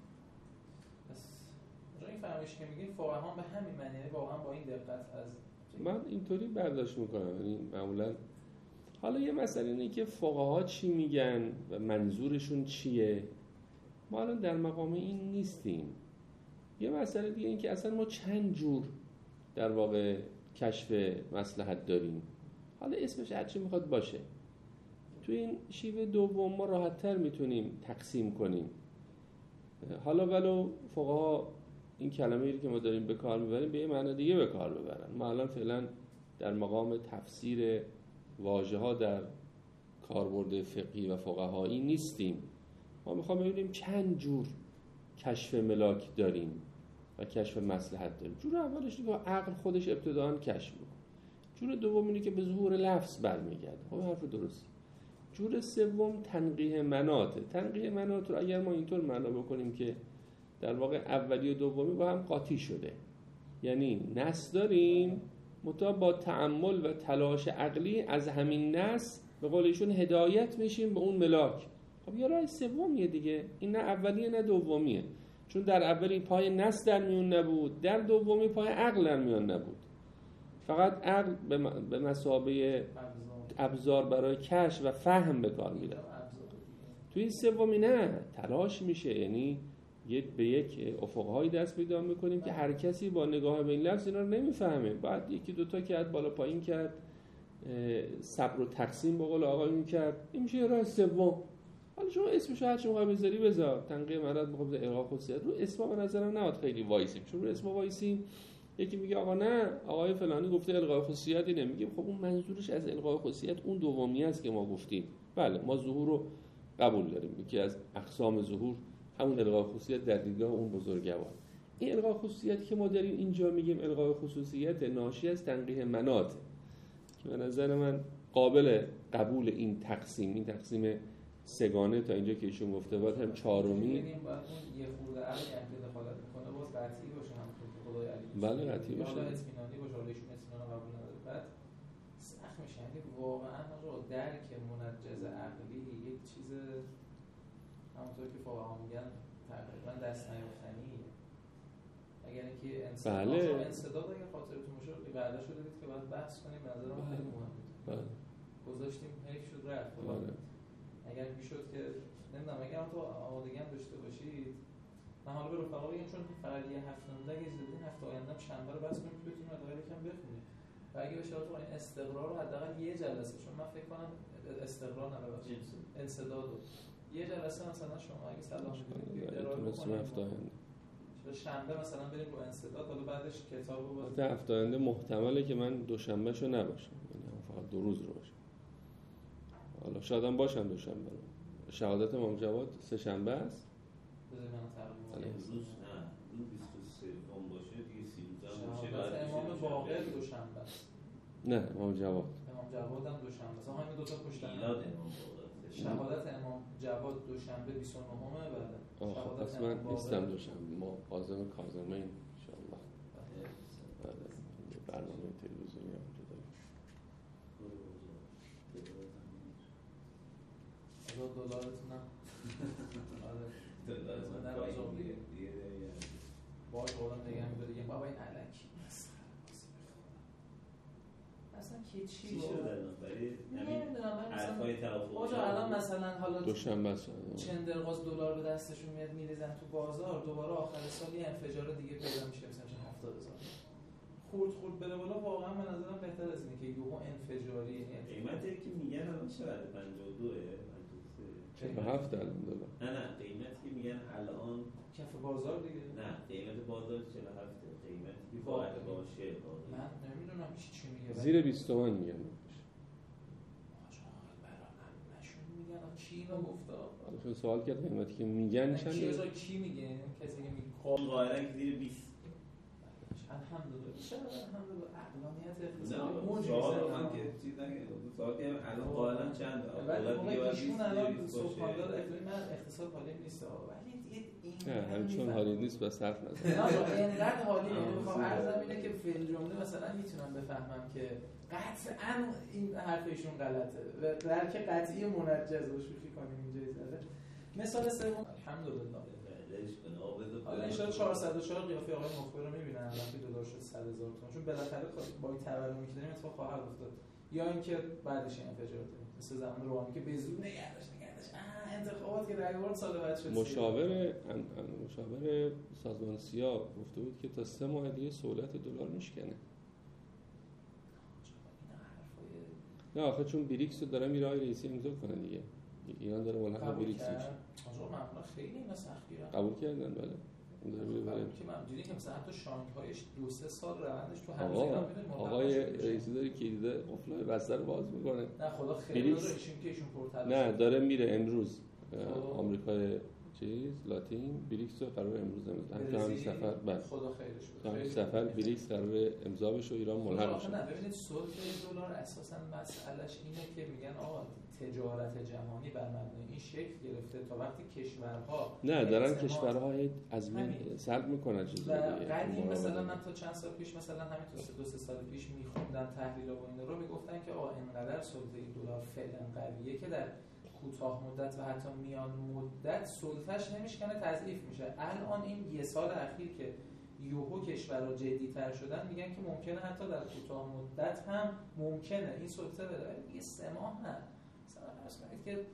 پس این فرمایشی که میگین فقها به همین معنی، واقعا با این دقت از من اینطوری برداشت میکنم. یعنی معمولا حالا یه مسئله اینه که فقها چی میگن و منظورشون چیه، ما الان در مقام این نیستیم. یه مسئله دیگه این که اصلا ما چند جور در واقع کشف مصلحت داریم، حالا اسمش هرچی میخواد باشه. تو این شیوه دوم ما راحت‌تر میتونیم تقسیم کنیم. حالا ولو فقها این کلمه‌ای که ما داریم به کار میبریم به یه معنی دیگه به کار ببرن. ما الان فعلا در مقام تفسیر واژه‌ها در کاربرد فقهی و فقهایی نیستیم. ما میخوام ببینیم چند جور کشف ملاک داریم و کشف مصلحت داریم. جور اولش دیگه عقل خودش ابتداً کشف میکنه. جور دوم اینه که به ظهور لفظ برمیگرده. خب حرف درستی. جور سوم تنقیح مناطه. تنقیح مناط رو اگر ما اینطور معنا بکنیم که در واقع اولی و دومی با هم قاطی شده، یعنی نص داریم مطابق با تأمل و تلاش عقلی از همین نص به قول ایشون هدایت میشیم به اون ملاک. خب یه راه سومیه دیگه، این نه اولیه نه دومیه، چون در اولی پای نص در میون نبود، در دومی پای عقل در میون نبود، فقط عقل به مثابه ابزار برای کشف و فهم به کار میره. تو این سومی نه، تلاش میشه، یعنی یک به یک افقهایی دست پیدا میکنیم که هر کسی با نگاه به این لفظ اینا رو نمیفهمه، بعد یکی دوتا کرد بالا پایین کرد، صبر و تقسیم به قول آقایون کرد، این میشه راه سوم. حالا شما اسمشو هر چی موقع بذاری بذار، تنقیح مناط میخوام الغا خصوصیت، رو اسما به نظرم نباید خیلی وایسیم، چون رو اسما وایسیم یکی میگه آقا نه آقای فلانی گفته الغای خصوصیتی، نمیگیم خب اون منظورش از الغای خصوصیت اون دومی است که ما گفتیم. بله ما ظهور رو قبول داریم، یکی از اقسام ظهور همون الغای خصوصیت در دیدگاه اون بزرگوار. این الغای خصوصیتی که ما داریم اینجا میگیم الغای خصوصیت ناشی از تنقیح مناط که به نظر من قابل قبول این تقسیم، این تقسیم سگانه تا اینجا که ایشون گفته بود هم چهارمی. ببینیم باید اون یه خورده عقلی هم که دخالت میکنه باز قطعی باشه، همونطور که خدای علی بله قطعی باشه، حالا اطمینانی باشه، حالا ایشون اطمینان قبول نداره، بعد سخت میشه. یعنی واقعا رو درک منجز عقلی یک چیز همونطور که فقها میگن تقریبا دست نیافتنیه. اگر اینکه انسان بله. انسداد اگه خاطرتون باشه بعدا شده دید که باید بحث کنیم، به نظر من خیلی مهمه. بله. گذاشتیم حیف شد رفت. بله. اگر میشد که نمیدونم اگر هم تو آمادگی هم داشته باشید، من حالا به رفقا بگم چون فقط یه هفته مونده اگه اجازه بدین هفته آینده شنبه رو بس کنیم که بتونیم حداقل یکم بخونیم و اگه بشه تو این استقرار رو حداقل یه جلسه، چون من فکر کنم استقرار نباشه انسداد رو یه جلسه مثلا شما اگه صلاح می‌کنید ارائه کنید هفته آینده شنبه مثلا بریم رو انسداد، حالا بعدش کتابو باز هفته آینده محتمله که من دوشنبه شو نباشم، یعنی فقط دو روز رو باشم. حالا شاید هم باشم دوشنبه رو. شهادت امام جواد سه شنبه است. بذار من تقریبا روز نه روز بیست و سوم باشه دیگه سی روز هم باشه. شهادت امام باقر دوشنبه است. نه امام جواد. امام جواد هم دوشنبه است. همین دو تا پشت هم. میلاد امام باقر شهادت امام جواد دوشنبه بیست و نه بعد آخه پس من نیستم دوشنبه، ما عازم کاظمین انشاءالله برنامه تلویزیونی هم اونجا داریم. دلارتون هم دلارتون هم نرازم دیگه باید قولم نگه میده دیگه بابا این علکی اصلا که چی چی شد الان برای نمیدونم من حرفای توافق آجا الان مثلا حالا دوشنبه چند درغاز دلار به دستشون میاد میریزن تو بازار، دوباره آخر سال یه انفجار دیگه پیدا میشه مثلا هفتاد هزار خورد خورد بره بالا. واقعا من نظرم بهتر از اینه که یهو انفجاری یعنی قیمتی که میگن الان چقدر پنجاه و دو پنجاه و سه چهل و هفت الان دلار. نه نه قیمتی که میگن الان کف بازار دیگه نه قیمت بازار چهل و هفت قیمتی که فاعل باشه من نمیدونم چی میگه زیر بیست تومن میگن کی اینو گفته؟ آخه سوال کرد قیمتی که میگن چنده؟ کی ازا کی میگه؟ کسی که میگه قاعدن که زیر بیست. الحمدلله چرا الحمدلله عقلانیت اقتصادی موج سوال من که چیز نگه سوال که الان قاعدن چند ولی موقع ایشون الان سبحاندار اقتصادی من اقتصاد حالیم نیست ولی نه همین چون حالی نیست بس حرف نزن. نه اینقدر حالی نیست. میخوام عرضم اینه که فعل جمله مثلا میتونم بفهمم که قطعاً این حرف ایشون غلطه و درک قطعی منجز رو شوخی کنیم اینجا زده. مثال سوم الحمدلله حالا ان شاءالله چهارصد و چهار قیافه آقای مخبر رو میبینن وقتی دلار شد صد هزار تومان چون بالاخره با این تورمی که داریم اتفاق خواهد افتاد یا اینکه بعدش این انفجار داریم مثل زمان روحانی که به زور نگردش نگردش انتخابات که رای آورد سال بعد شد. مشاور مشاور سازمان سیا گفته بود که تا سه ماه دیگه سهولت دلار میشکنه. نه آخه چون بریکس رو داره میره آقای رئیسی امضا کنه دیگه. ایران داره ملحق بریکس میشه. آقا معمولا خیلی اینا سختگیرن. قبول کردن بله. اون داره میره که من دیدی که مثلا تو شانگهایش دو سه سال روندش تو همه ایران میدونه. آقای رئیسی داره که دیده قفلای بسته رو باز میکنه. نه خدا خیلی داره ایشون که ایشون پرتلاش. نه داره میره امروز آمریکای چیز لاتین بریکس رو قرار امروز امضا همین سفر بعد خدا خیرش بده. همین سفر بریکس قرار امضا بشه و ایران ملحق بشه. نه ببینید صلح دلار اساسا مسئلهش اینه که میگن آقا تجارت جهانی بر مبنای این شکل گرفته تا وقتی کشورها نه دارن کشورها از من سلب میکنن چیزا دیگه. قدیم مثلا من تا چند سال پیش مثلا همین تا دو سه سال پیش میخوندم تحلیل‌ها و اینا رو میگفتن که آقا اینقدر سلطه دلار فعلا قویه که در کوتاه مدت و حتی میان مدت سلطه‌اش نمیشکنه تضعیف میشه. الان این یه سال اخیر که یوهو کشورها جدی‌تر شدن میگن که ممکنه حتی در کوتاه مدت هم ممکنه این سلطه بره دیگه سه ماه نه مثلا فرض کنید که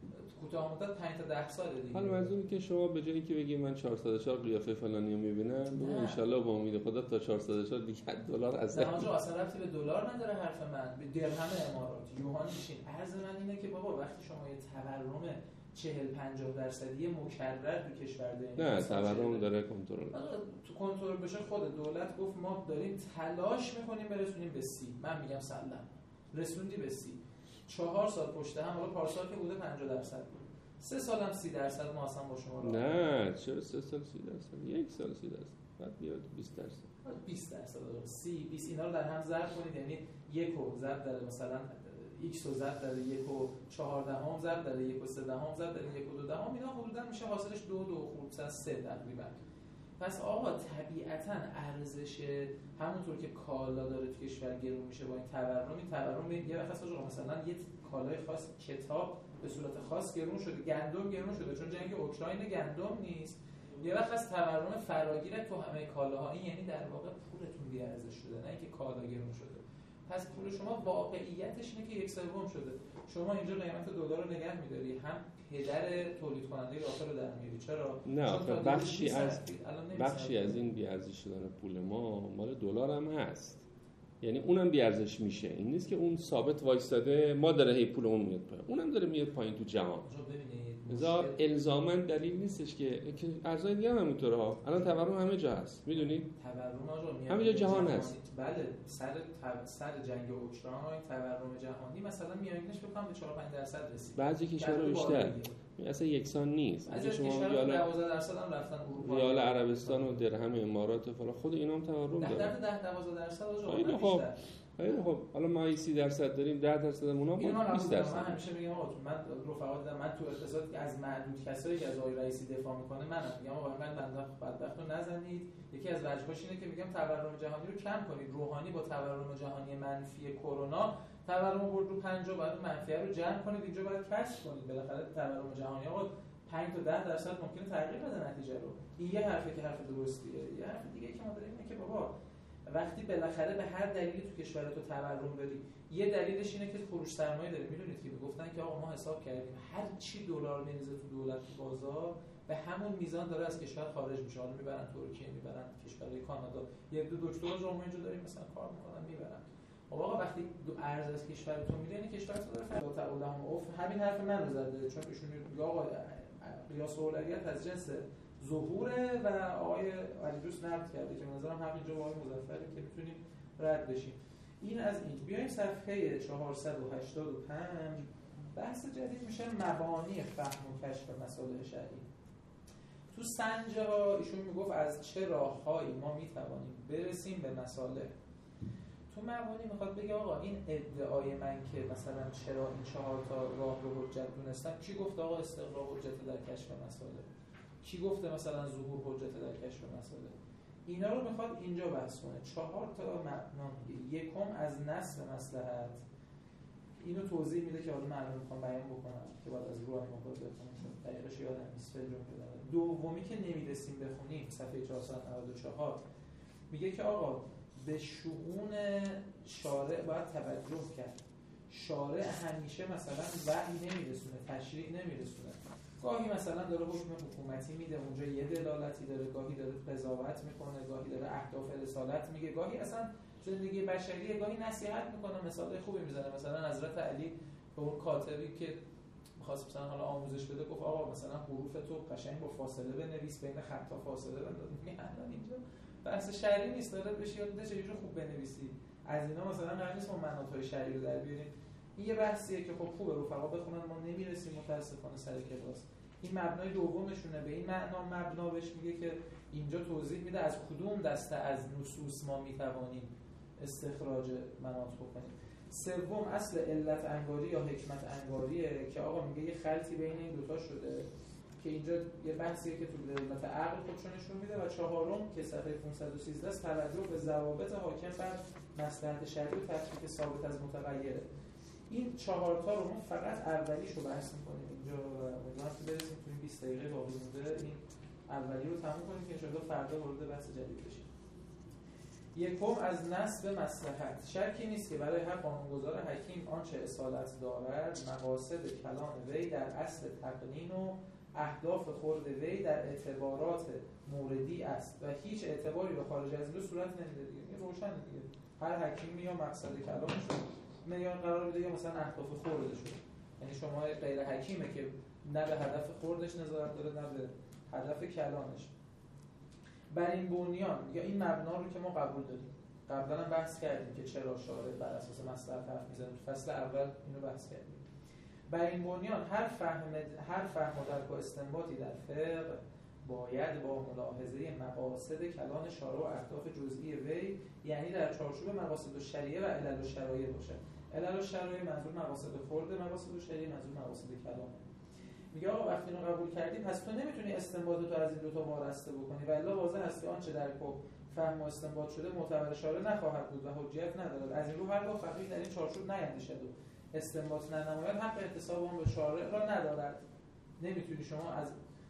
کوتاه مدت پنج تا ده سال دیگه. حالا منظوری که شما به جایی که بگی من چهارصد و چهار قیافه فلانی رو میبینم بگو ان شاءالله با امید خدا تا چهارصد و چهار دیگه دلار اصلا نه آنجا اصلا ربطی به دلار نداره حرف من به درهم امارات یوهان میشین. عرض من اینه که بابا وقتی شما یه تورم چهل پنجاه درصدی مکرر تو کشور دارید نه تورم داره کنترل تو کنترل بشه خود دولت گفت ما داریم تلاش میکنیم برسونیم به سی. من میگم سلام رسوندی به سی. چهار سال پشت هم حالا پارسال که بوده پنجاه درصد بود سه سال هم سی درصد ما اصلا با شما نه چرا سه سال سی درصد یک سال سی درصد بعد بیاد بیست درصد بیست درصد سی بیست اینا رو در هم ضرب کنید یعنی یک و ضرب در مثلا x رو ضرب در یک و چهاردهم ضرب در یک و سیزدهم ضرب در یک و دودهم اینا حدودا میشه حاصلش دو دو خورد سه تقریبا. پس آقا طبیعتاً ارزش همونطور که کالا داره تو کشور گرون میشه با این تورم این تورم یه وقت آقا مثلا یه کالای خاص کتاب به صورت خاص گرون شده گندم گرون شده چون جنگ اوکراین گندم نیست یه وقت از تورم فراگیر تو همه کالاها این یعنی در واقع پولتون بی ارزش شده نه اینکه کالا گرون شده. پس پول شما واقعیتش اینه که یک سوم شده. شما اینجا قیمت دلار رو نگه می‌داری هم پدر تولید کننده داخل رو در میاری. چرا؟ نه آخه بخشی از بخشی از این بی ارزش شدن پول ما مال دلار هم هست. یعنی اونم بی ارزش میشه. این نیست که اون ثابت وایستاده ما داره هی پول اون میاد پایین. اونم داره میاد پایین تو جهان. لذا الزاماً دلیل نیستش که ارزهای دیگه هم همینطوره ها. الان تورم همه جا هست. میدونید؟ تورم آقا میاد همه جا جهان هست. بله سر سر جنگ اوکراین تورم جهانی مثلا میانگینش بکنم به چهار پنج درصد رسید. بعضی کشورها بیشتر. اصلا یکسان نیست. از شما دوازده درصد هم رفتن اروپا. ریال عربستان و درهم امارات و فلان خود اینا هم تورم داره. ده ده دوازده درصد آقا خب خیلی خب حالا ما سی درصد داریم، ده درصد اونها ما بیست درصد. من همیشه میگم آقا من رفقا دیدم، من تو اقتصاد که از معدود کسایی که از آقای رئیسی دفاع میکنه منم میگم آقا من بنده بدبختو نزنید. یکی از وجهاش اینه که میگم تورم جهانی رو کم کنید. روحانی با تورم جهانی منفی کرونا تورم برد رو پنجاه، بعد منفی رو جمع کنید، اینجا باید کسر کنید. بالاخره تورم جهانی آقا پنج تا ده درصد ممکنه تغییر بده نتیجه رو. این یه حرفی که حرف درستیه. یه حرف دیگه که ما داریم اینه که بابا وقتی بالاخره به هر دلیلی تو کشور تو تورم داری، یه دلیلش اینه که فروش سرمایه داره. میدونید که گفتن که آقا ما حساب کردیم هر چی دلار میریزه تو دولت تو بازار به همون میزان داره از کشور خارج میشه. حالا میبرن ترکیه، میبرن کشورهای کانادا، یه دو دکتر جامعه اینجا داریم مثلا کار میکنن میبرن. خب آقا وقتی دو ارز از کشور تو میره، این کشور تو داره فدا تعالهم اوف. همین حرف من رو زده، چون ایشون میگه آقا قیاس اولویت از جنس ظهوره و آقای علیدوست نقد کرده که نظرم همین اینجا آقای مظفری که میتونیم رد بشیم. این از این. بیایم صفحه چهارصد و هشتاد و پنج، بحث جدید میشه مبانی فهم و کشف مسائل شرعی. تو سنجه ها ایشون میگفت از چه راههایی ما میتوانیم برسیم به مسائل. تو مبانی میخواد بگه آقا این ادعای من که مثلا چرا این چهار تا راه رو حجت دونستم، کی گفت آقا استقرار حجت در کشف مسائل؟ کی گفته مثلا ظهور حجت در کشف مسائل؟ اینا رو میخواد اینجا بحث کنه. چهار تا مبنا میگه. یکم از نصب مصلحت، اینو توضیح میده که حالا من میخوام بیان بکنم که بعد از روح ما باید بخونیم چون دقیقش یادم نیست. فعل رو میدونم. دومی که نمیرسیم بخونیم صفحه چهارصد و نود و چهار میگه که آقا به شؤون شارع باید توجه کرد. شارع همیشه مثلا وحی نمیرسونه، تشریع نمیرسونه. گاهی مثلا داره حکم حکومتی میده، اونجا یه دلالتی داره، گاهی داره قضاوت میکنه، گاهی داره اهداف رسالت میگه، گاهی اصلا زندگی بشریه، گاهی نصیحت میکنه. مثال خوبی میزنه، مثلا حضرت علی به اون کاتبی که می‌خواست مثلا حالا آموزش بده گفت آقا مثلا حروف تو قشنگ با فاصله بنویس، بین خطا فاصله بنداز. میگه الان اینجا بحث شرعی نیست، داره بشه یاد بده چجوری خوب بنویسی. از اینا مثلا قرار نیست ما مناطهای شرعی رو در بیاریم. این یه بحثیه که خب خوبه رفقا بخونن، ما نمیرسیم متاسفانه سر کلاس. این مبنای دومشونه. به این معنا مبنا بهش میگه که اینجا توضیح میده از کدوم دسته از نصوص ما میتوانیم استخراج مناط بکنیم. سوم اصل علت انگاری یا حکمت انگاریه که آقا میگه یه خلطی بین این دوتا شده که اینجا یه بحثیه که تو علت عقل خودشون نشون میده. و چهارم که صفحه پانصد و سیزده است توجه به ضوابط حاکم بر مصلحت شرعی و تفکیک ثابت از متغیره. این چهار تا رو ما فقط اولیشو بحث می‌کنیم اینجا و امیدوارم که برسیم تو این بیست دقیقه باقی مونده این اولی رو تموم کنیم که ان شاءالله فردا وارد بحث جدید بشیم. یکم از نصب مصلحت. شکی نیست که برای هر قانونگذار حکیم آنچه اصالت دارد مقاصد کلام وی در اصل تقنین و اهداف خرد وی در اعتبارات موردی است و هیچ اعتباری به خارج از این صورت نمیده دیگه. این روشنه دیگه. هر حکیمی یا مقصد کلامش معیار قرار بده یا مثلا اهداف خوردش رو. یعنی شما غیر حکیمه که نه به هدف خوردش نظارت داره نه به هدف کلامش. بر این بنیان یا این مبنا رو که ما قبول داریم، قبلا هم بحث کردیم که چرا شارع بر اساس مصلحت حرف میزنه، تو فصل اول اینو بحث کردیم. بر این بنیان هر فهم هر فهم و درک و استنباطی در فقه باید با ملاحظه مقاصد کلام شارع و اهداف جزئی وی، یعنی در چارچوب مقاصد الشریعه و علل الشرایع باشد. علل الشرایع منظور مقاصد خرد، مقاصد الشریعه منظور مقاصد کلامه. میگه آقا وقتی اینو قبول کردیم پس تو نمیتونی استنباط تو از این دو تا وارسته بکنی و الا واضح است که آنچه در کو فهم و استنباط شده معتبر شارع نخواهد بود و حجیت ندارد. از این رو هرگاه فقیه در این چارچوب نیندیشد و استنباط ننماید حق اعتصاب آن به شارع را ندارد. نمیتونی شما از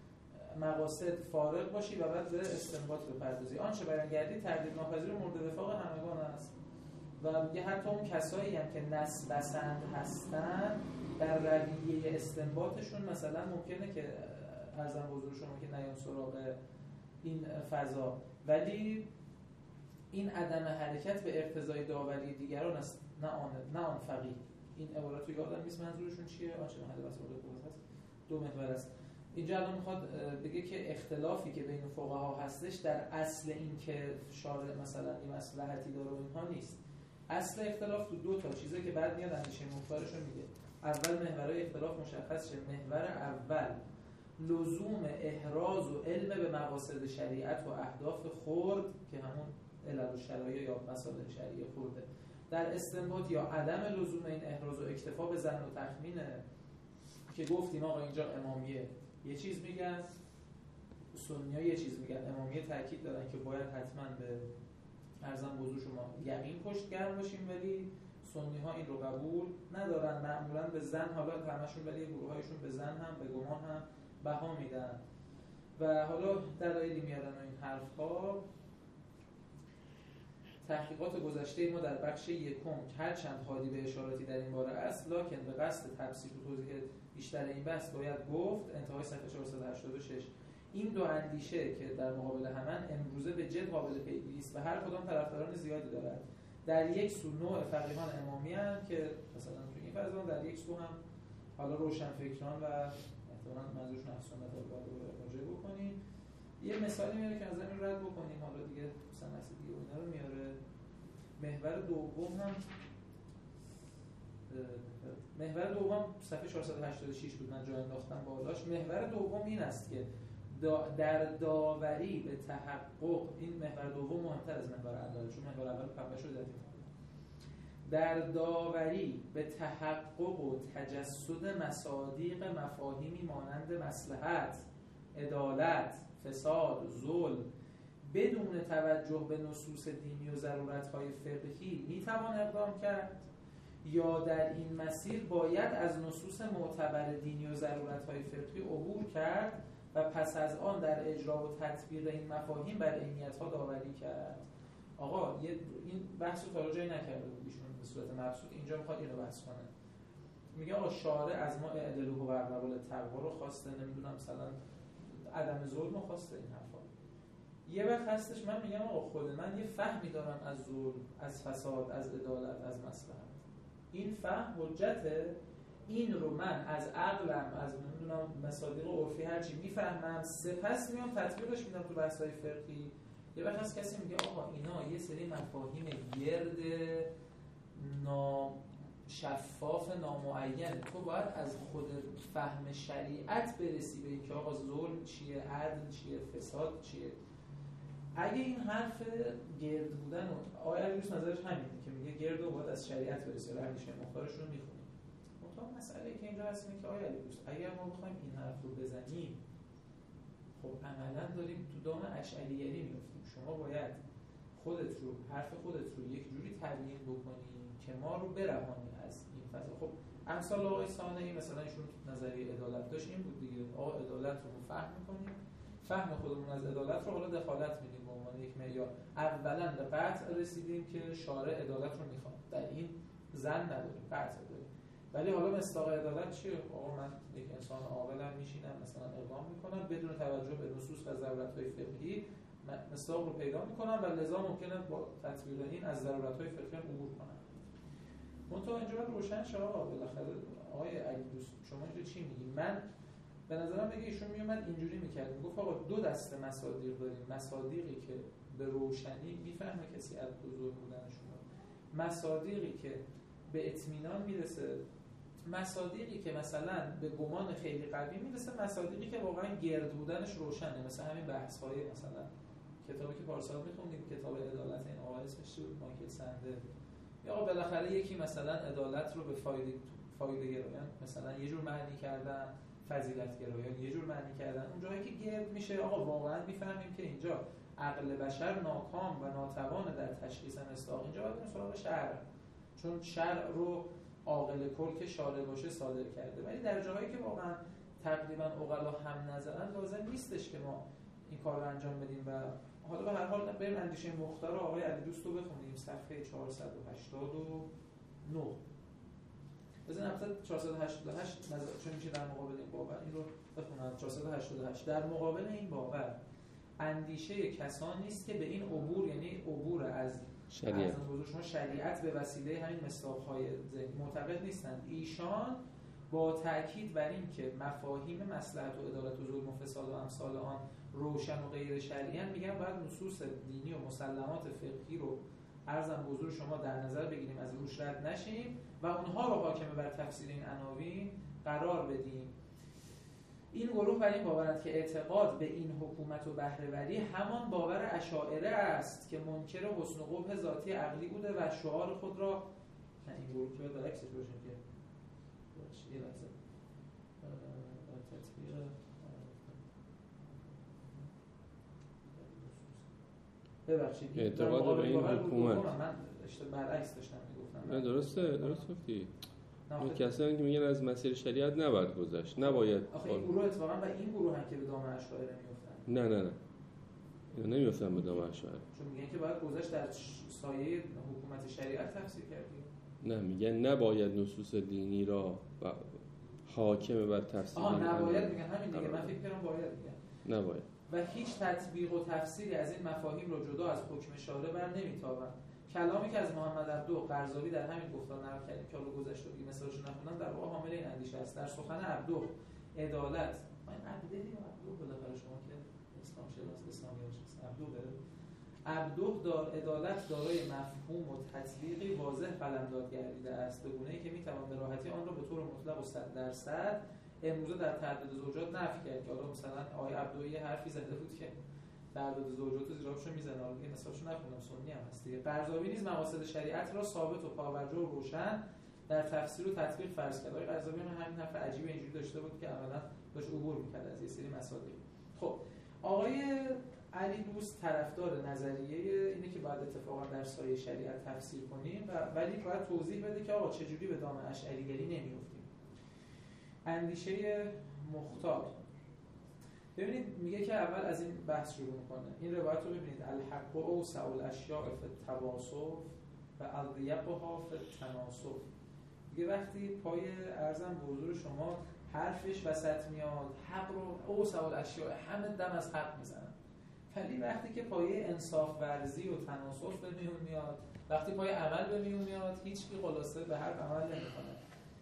مقاصد فارغ باشی و بعد به استنباط بپردازی. آنچه برانگردی تردید ناپذیر و مورد وفاق همگان است. و میگه حتی اون کسایی هم که نص بسند هستن در رویه استنباطشون مثلا ممکنه که ارزم حضور شما که نیان سراغ این فضا، ولی این عدم حرکت به اقتضای داوری دیگران است، نه آن نه آن فقیه. این عبارت رو یادم نیست منظورشون چیه. آنچه محل بحث مورد هست دو محور است. اینجا الان میخواد بگه که اختلافی که بین فقها هستش در اصل این که شارع مثلا این مصلحتی داره و اینها نیست. اصل اختلاف تو دو تا چیزه که بعد میاد اندیشه مختارش رو میگه. اول محورهای اختلاف مشخص شه. محور اول لزوم احراز و علم به مقاصد شریعت و اهداف خرد که همون علل و شرایع یا مسائل شرعی خرده در استنباط یا عدم لزوم این احراز و اکتفا به ظن و تخمینه که گفتیم آقا اینجا امامیه یه چیز میگن، سنی‌ها یه چیز میگن، امامیه تاکید دارن که باید حتما به ارزم بزرگ شما یقین پشتگر باشیم، ولی سنی‌ها این رو قبول ندارن. معمولاً به ظن، حالا همشون ولی گروه‌هایشون به ظن هم به گمان هم بها میدن و حالا دلایلی میارن و این حرف‌ها. تحقیقات گذشته ما در بخش یکم هرچند حالی به اشاراتی در این باره است، لکن به قصد تفسیر و توضیح بیشتر این بحث باید گفت انتهای صفحه چهارصد و هشتاد و شش این دو اندیشه که در مقابل همان امروزه به جد قابل پیگیری است و هر کدام طرفداران زیادی دارد. در یک سو نوع فقیهان امامی هستند که مثلا تو این فضا، در یک سو هم حالا روشنفکران و احتمالاً منظورشون اهل سنت رو باید مراجعه بکنیم. یه مثالی میاره که از همین رد بکنیم، حالا دیگه سنت دیگه اینا رو میاره. محور دوم هم محور دوم صفحه چهارصد و هشتاد و شش بود، من جا انداختم بالاش. محور دوم این است که در داوری به تحقق، این محور دوم مهمتر از محور اول، چون محور اول پرده شده در در داوری به تحقق و تجسد مصادیق مفاهیمی مانند مصلحت، عدالت، فساد، ظلم بدون توجه به نصوص دینی و ضرورت‌های فقهی میتوان اقدام کرد، یا در این مسیر باید از نصوص معتبر دینی و ضرورت‌های فقهی عبور کرد و پس از آن در اجرا و تطبیق این مفاهیم بر عینیت‌ها داوری کرد. آقا یه این بحث رو تا رو جایی نکرده بود ایشون به صورت مبسوط، اینجا میخواد اینو بحث کنه. میگه آقا شارع از ما اعدلوه و قبول تقوا رو خواسته، نمیدونم مثلا عدم ظلم رو خواسته، این حرفا. یه وقت هستش من میگم آقا خود من یه فهمی دارم از ظلم، از فساد، از عدالت، از مصلحت. این فهم حجته، این رو من از عقلم، از نمیدونم مصادیق عرفی هرچی میفهمم، سپس میام تطبیقش میدم تو بحث‌های فقهی. یه وقت هست کسی میگه آقا اینا یه سری مفاهیم گرد نا شفاف نامعین، تو باید از خود فهم شریعت برسی به اینکه آقا ظلم چیه، عدل چیه، فساد چیه. اگه این حرف گرد بودن و آیا علیوس نظرش همینه که میگه گرد رو باید از شریعت برسی، رو همیشه مختارش رو میخونیم. منطقه مسئله که اینجا هست اینه که آیا علیوس اگر ما بخوایم این حرف رو بزنیم، خب عملا داریم تو دام اشعریگری میفتیم. شما باید خودت رو، حرف خودت رو یک جوری تبیین بکنی که ما رو برهانی از این فضا. خب امثال آقای صانعی مثلا ایشون نظریه عدالت داشت، این بود دیگه، آقا عدالت رو فهم می‌کنیم، فهم خودمون از عدالت رو حالا دخالت میدیم به عنوان یک معیار. اولا به قطع رسیدیم که شارع عدالت رو میخواد، در این ظن نداریم، قطع داریم. ولی حالا مصداق عدالت چیه؟ آقا من یک انسان عاقلم میشینم مثلا اقدام میکنم بدون توجه به نصوص و ضرورت‌های فقهی، مصداق رو پیدا میکنم و لذا ممکنه با تطبیق این از ضرورت‌های فقهی عبور کنم. منتها اینجا روشن شه آقا بالاخره آقای علی دوست شما اینجا چی میگی؟ من به نظرم بگه ایشون میومد اینجوری میکرد، میگفت آقا دو دسته مصادیق داریم، مصادیقی که به روشنی میفهمه کسی از بزرگ بودنشون، مصادیقی که به اطمینان میرسه، مصادیقی که مثلا به گمان خیلی قوی میرسه، مصادیقی که واقعا گرد بودنش روشنه. مثلا همین بحث‌های مثلا کتابی که پارسال می‌خوندیم، کتاب عدالت، این آقا اسمش بود مایکل سنده، یا بالاخره یکی مثلا عدالت رو به فایده فایده گرایان مثلا یه جور معنی کردن، فضیلت گرایان یه جور معنی کردن. اون جایی که گرد میشه آقا واقعا میفهمیم که اینجا عقل بشر ناکام و ناتوان در تشخیص مصداق، اینجا باید بریم سراغ شرع، چون شرع رو عاقل کل که شارع باشه صادر کرده. ولی در جاهایی که واقعا تقریبا عقلا هم نظرن لازم نیستش که ما این کار رو انجام بدیم. و حالا به هر حال بریم اندیشه مختار آقای علی دوست رو بخونیم، صفحه چهارصد و هشتاد و نه. بزن البته چهارصد و هشتاد و هشت نظر چون میشه در مقابل این باور، این رو بخونم. چهارصد و هشتاد و هشت در مقابل این باور اندیشه کسان نیست که به این عبور، یعنی عبور از شریعت، شما شریعت به وسیله همین مصداق‌های ذهنی معتقد نیستند. ایشان با تأکید بر این که مفاهیم مصلحت و عدالت و ظلم و فساد و امثال آن روشن و غیر شرعی ان، میگن باید نصوص دینی و مسلمات فقهی رو عرضم بزرگ شما در نظر بگیریم، از روش رد نشیم و اونها رو حاکم بر تفسیر این عناوین قرار بدیم. این گروه بر این باورند که اعتقاد به این حکومت و بهره‌وری همان باور اشاعره است که منکر حسن و قبح ذاتی عقلی بوده و شعار خود را نه این گروه که برعکسش باشه که یه لحظه تطبیق ببخشید اعتقاد به این حکومت من اشتباه برعکس داشتم میگفتم. نه درسته درست گفتی. این کسانی که میگن از مسیر شریعت نباید گذشت، نباید. آخه این گروه اتفاقا و این گروه هم که به دام اشاعره میافتن. نه نه نه اینا نمیافتن به دام اشاعره، چون میگن که باید گذشت در سایه حکومت شریعت تفسیر کردی. نه میگن نباید نصوص دینی را حاکم بر تفسیر. آها نباید میگن همین دیگه، من فکر کردم باید میگن. نباید. و هیچ تطبیق و تفسیری از این مفاهیم رو جدا از حکم شارع بر نمیتابند. کلامی که از محمد عبدو قرضاوی در همین گفتار نقل کردیم که حالا گذشته دیگه مثالش نخونم، در واقع حامل این اندیشه است. در سخن عبدو عدالت، من عبدو یا عبدو بالاخره شما که اسلام شناس اسلامی باشید، عبدو بره عبدو دار عدالت دارای مفهوم و تطبیقی واضح قلمداد گردیده است، به گونه‌ای که میتوان به راحتی آن را به طور مطلق و صد درصد امروزه در تعدد زوجات نفی کرد. که حالا مثلا آقای عبدو یه حرفی زده بود که تعدد زوجات زیرابشو میزنه، حالا دیگه مثالشو نخونم، سنی هم هست دیگه. قرضاوی نیز مقاصد شریعت را ثابت و پابرجا و روشن در تفسیر و تطبیق فرض کرد. آقای قرضاوی هم همین حرف عجیب اینجوری داشته بود که عملاً داشت عبور می‌کرد از یه سری مسائل. خب آقای علی دوست طرفدار نظریه اینه که باید اتفاقا در سایه شریعت تفسیر کنیم و ولی باید توضیح بده که آقا چجوری به دام اشعریگری نمیافتیم. اندیشه مختار ببینید میگه که اول از این بحث شروع میکنه. این روایت رو ببینید: الحق اوسع الاشیاء فی التواصف و اضیقها فی التناسف. میگه وقتی پای ارزم به حضور شما حرفش وسط میاد، حق رو اوسع الاشیاء، همه دم از حق میزنن. ولی وقتی که پای انصاف ورزی و تناسف به میون میاد، وقتی پای عمل به میون میاد، هیچ کی خلاصه به حرف عمل نمیکنه.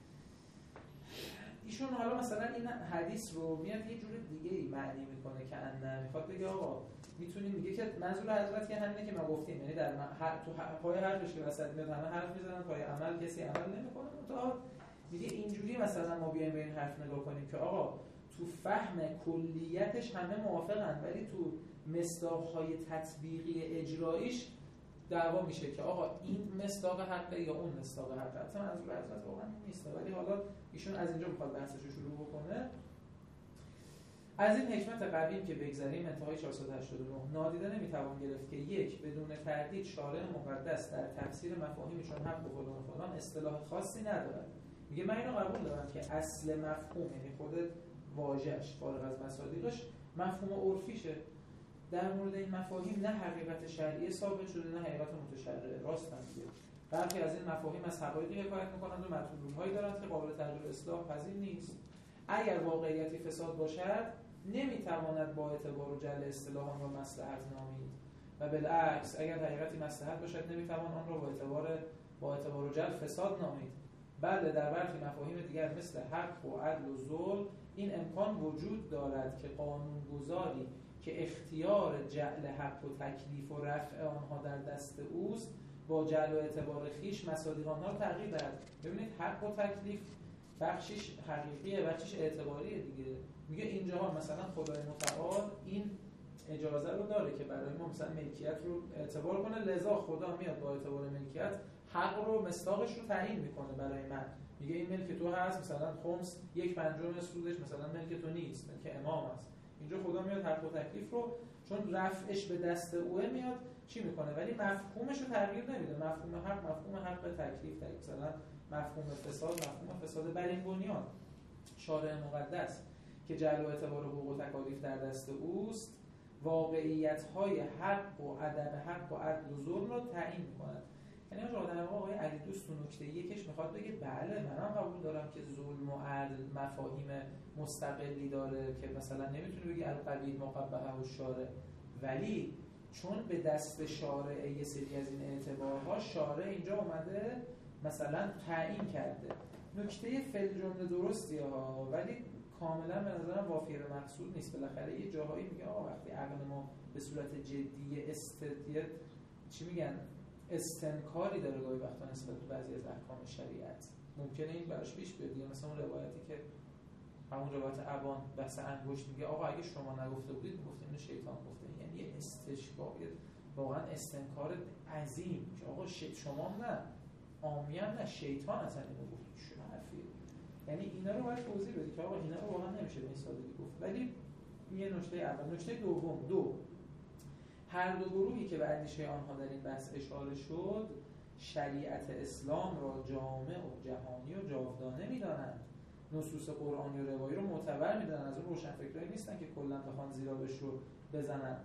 ایشون حالا مثلا این حدیث رو میاد یه جور دیگه ای معنی میکنه که انه میخواد بگه آقا میتونیم، میگه که منظور حضرت که همینه که ما گفتیم، یعنی در هر تو پای حرفش که وسط میاد همه حرف میزنن، پای عمل کسی عمل نمیکنه. تا میگه اینجوری مثلا ما بیایم به این حرف نگاه کنیم که آقا تو فهم کلیتش همه موافقن، ولی تو مصداق‌های تطبیقی اجراییش دعوا میشه که آقا این مصداق حقه یا اون مصداق حقه. اصلا منظور حضرت واقعا نیست، ولی حالا ایشون از اینجا میخواد بحثش رو شروع بکنه. از این حکمت قبیل که بگذریم، انتهای چهارصد و هشتاد و نه، نادیده نمیتوان گرفت که یک، بدون تردید شارع مقدس در تفسیر مفاهیمشون حق و فلان و فلان اصطلاح خاصی ندارد. میگه من اینو قبول دارم که اصل مفهوم، یعنی خود واژه‌اش فارغ از مصادیقش، مفهوم عرفیشه. در مورد این مفاهیم نه حقیقت شرعی ثابت شده نه حقیقت متشرعه. راست میگه. برخی از این مفاهیم از حقایقی حکایت میکنند و مطلوب‌هایی دارند که قابل تغییر اصلاح پذیر نیست. اگر واقعیتی فساد باشد نمیتواند با اعتبار و جل اصطلاح آن را مصلحت نامید و بالعکس اگر حقیقتی مصلحت باشد نمیتوان آن را با اعتبار با اعتبار و جل فساد نامید. بله در برخی مفاهیم دیگر مثل حق و عدل و ظلم این امکان وجود دارد که قانونگذاری که اختیار جعل حق و تکلیف و رفع آنها در دست اوست با جعل و اعتبار خیش مصادیق آنها رو تغییر دهد. ببینید حق و تکلیف بخشش حقیقیه، بخشش اعتباریه دیگه. میگه اینجاها مثلا خدای متعال این اجازه رو داره که برای ما مثلا ملکیت رو اعتبار کنه، لذا خدا میاد با اعتبار ملکیت حق رو مصداقش رو تعیین میکنه برای من. میگه این ملک تو هست، مثلا خمس یک پنجم سودش مثلا ملک تو نیست، ملک امام است. اینجا خدا میاد حق و تکلیف رو چون رفعش به دست اوه میاد چی میکنه، ولی مفهومش رو تغییر نمیده. مفهوم حق مفهوم حق تکلیف، مثلا مفهوم فساد مفهوم فساد. بر این بنیان شارع مقدس که جعل و اعتبار حقوق و تکالیف در دست اوست واقعیت‌های حق و عدم حق و عدل و ظلم رو تعیین می‌کند. یعنی آقا در واقع آقای علی دوست تو نکته یکش میخواد بگه بله منم قبول دارم که ظلم و عدل مفاهیم مستقلی داره که مثلا نمیتونه بگه القبیح مقبح و شارع، ولی چون به دست شارع یه سری از این اعتبارها شارع اینجا اومده مثلا تعیین کرده. نکته فعل جمله درستیه ها، ولی کاملا به نظرم وافی به مقصود نیست. بالاخره یه جاهایی میگه آقا وقتی عقل ما به صورت جدی استدیت چی میگن استنکاری داره گاهی وقتا نسبت به بعضی از احکام شریعت، ممکنه این براش پیش بیاد. مثلا اون روایتی که همون روایت ابان بحث انگشت میگه آقا اگه شما نگفته بودید میگفتیم اینو شیطان گفته. یعنی یه استشباع، واقعا استنکار عظیم که آقا شما نه عامیان نه شیطان اصلا اینو گفت. چه حرفیه؟ یعنی اینا رو باید توضیح بدی که آقا اینا رو واقعا نمیشه به این سادگی گفت. ولی یه نکته اول. نکته دوم، دو هر دو گروهی که به اندیشه آنها در این بحث اشاره شد شریعت اسلام را جامع و جهانی و جاودانه می‌دانند. نصوص قرآنی و روایی رو معتبر می‌دانند. از اون روشنفکرایی نیستن که کلاً بخوان زیرابش رو بزنن.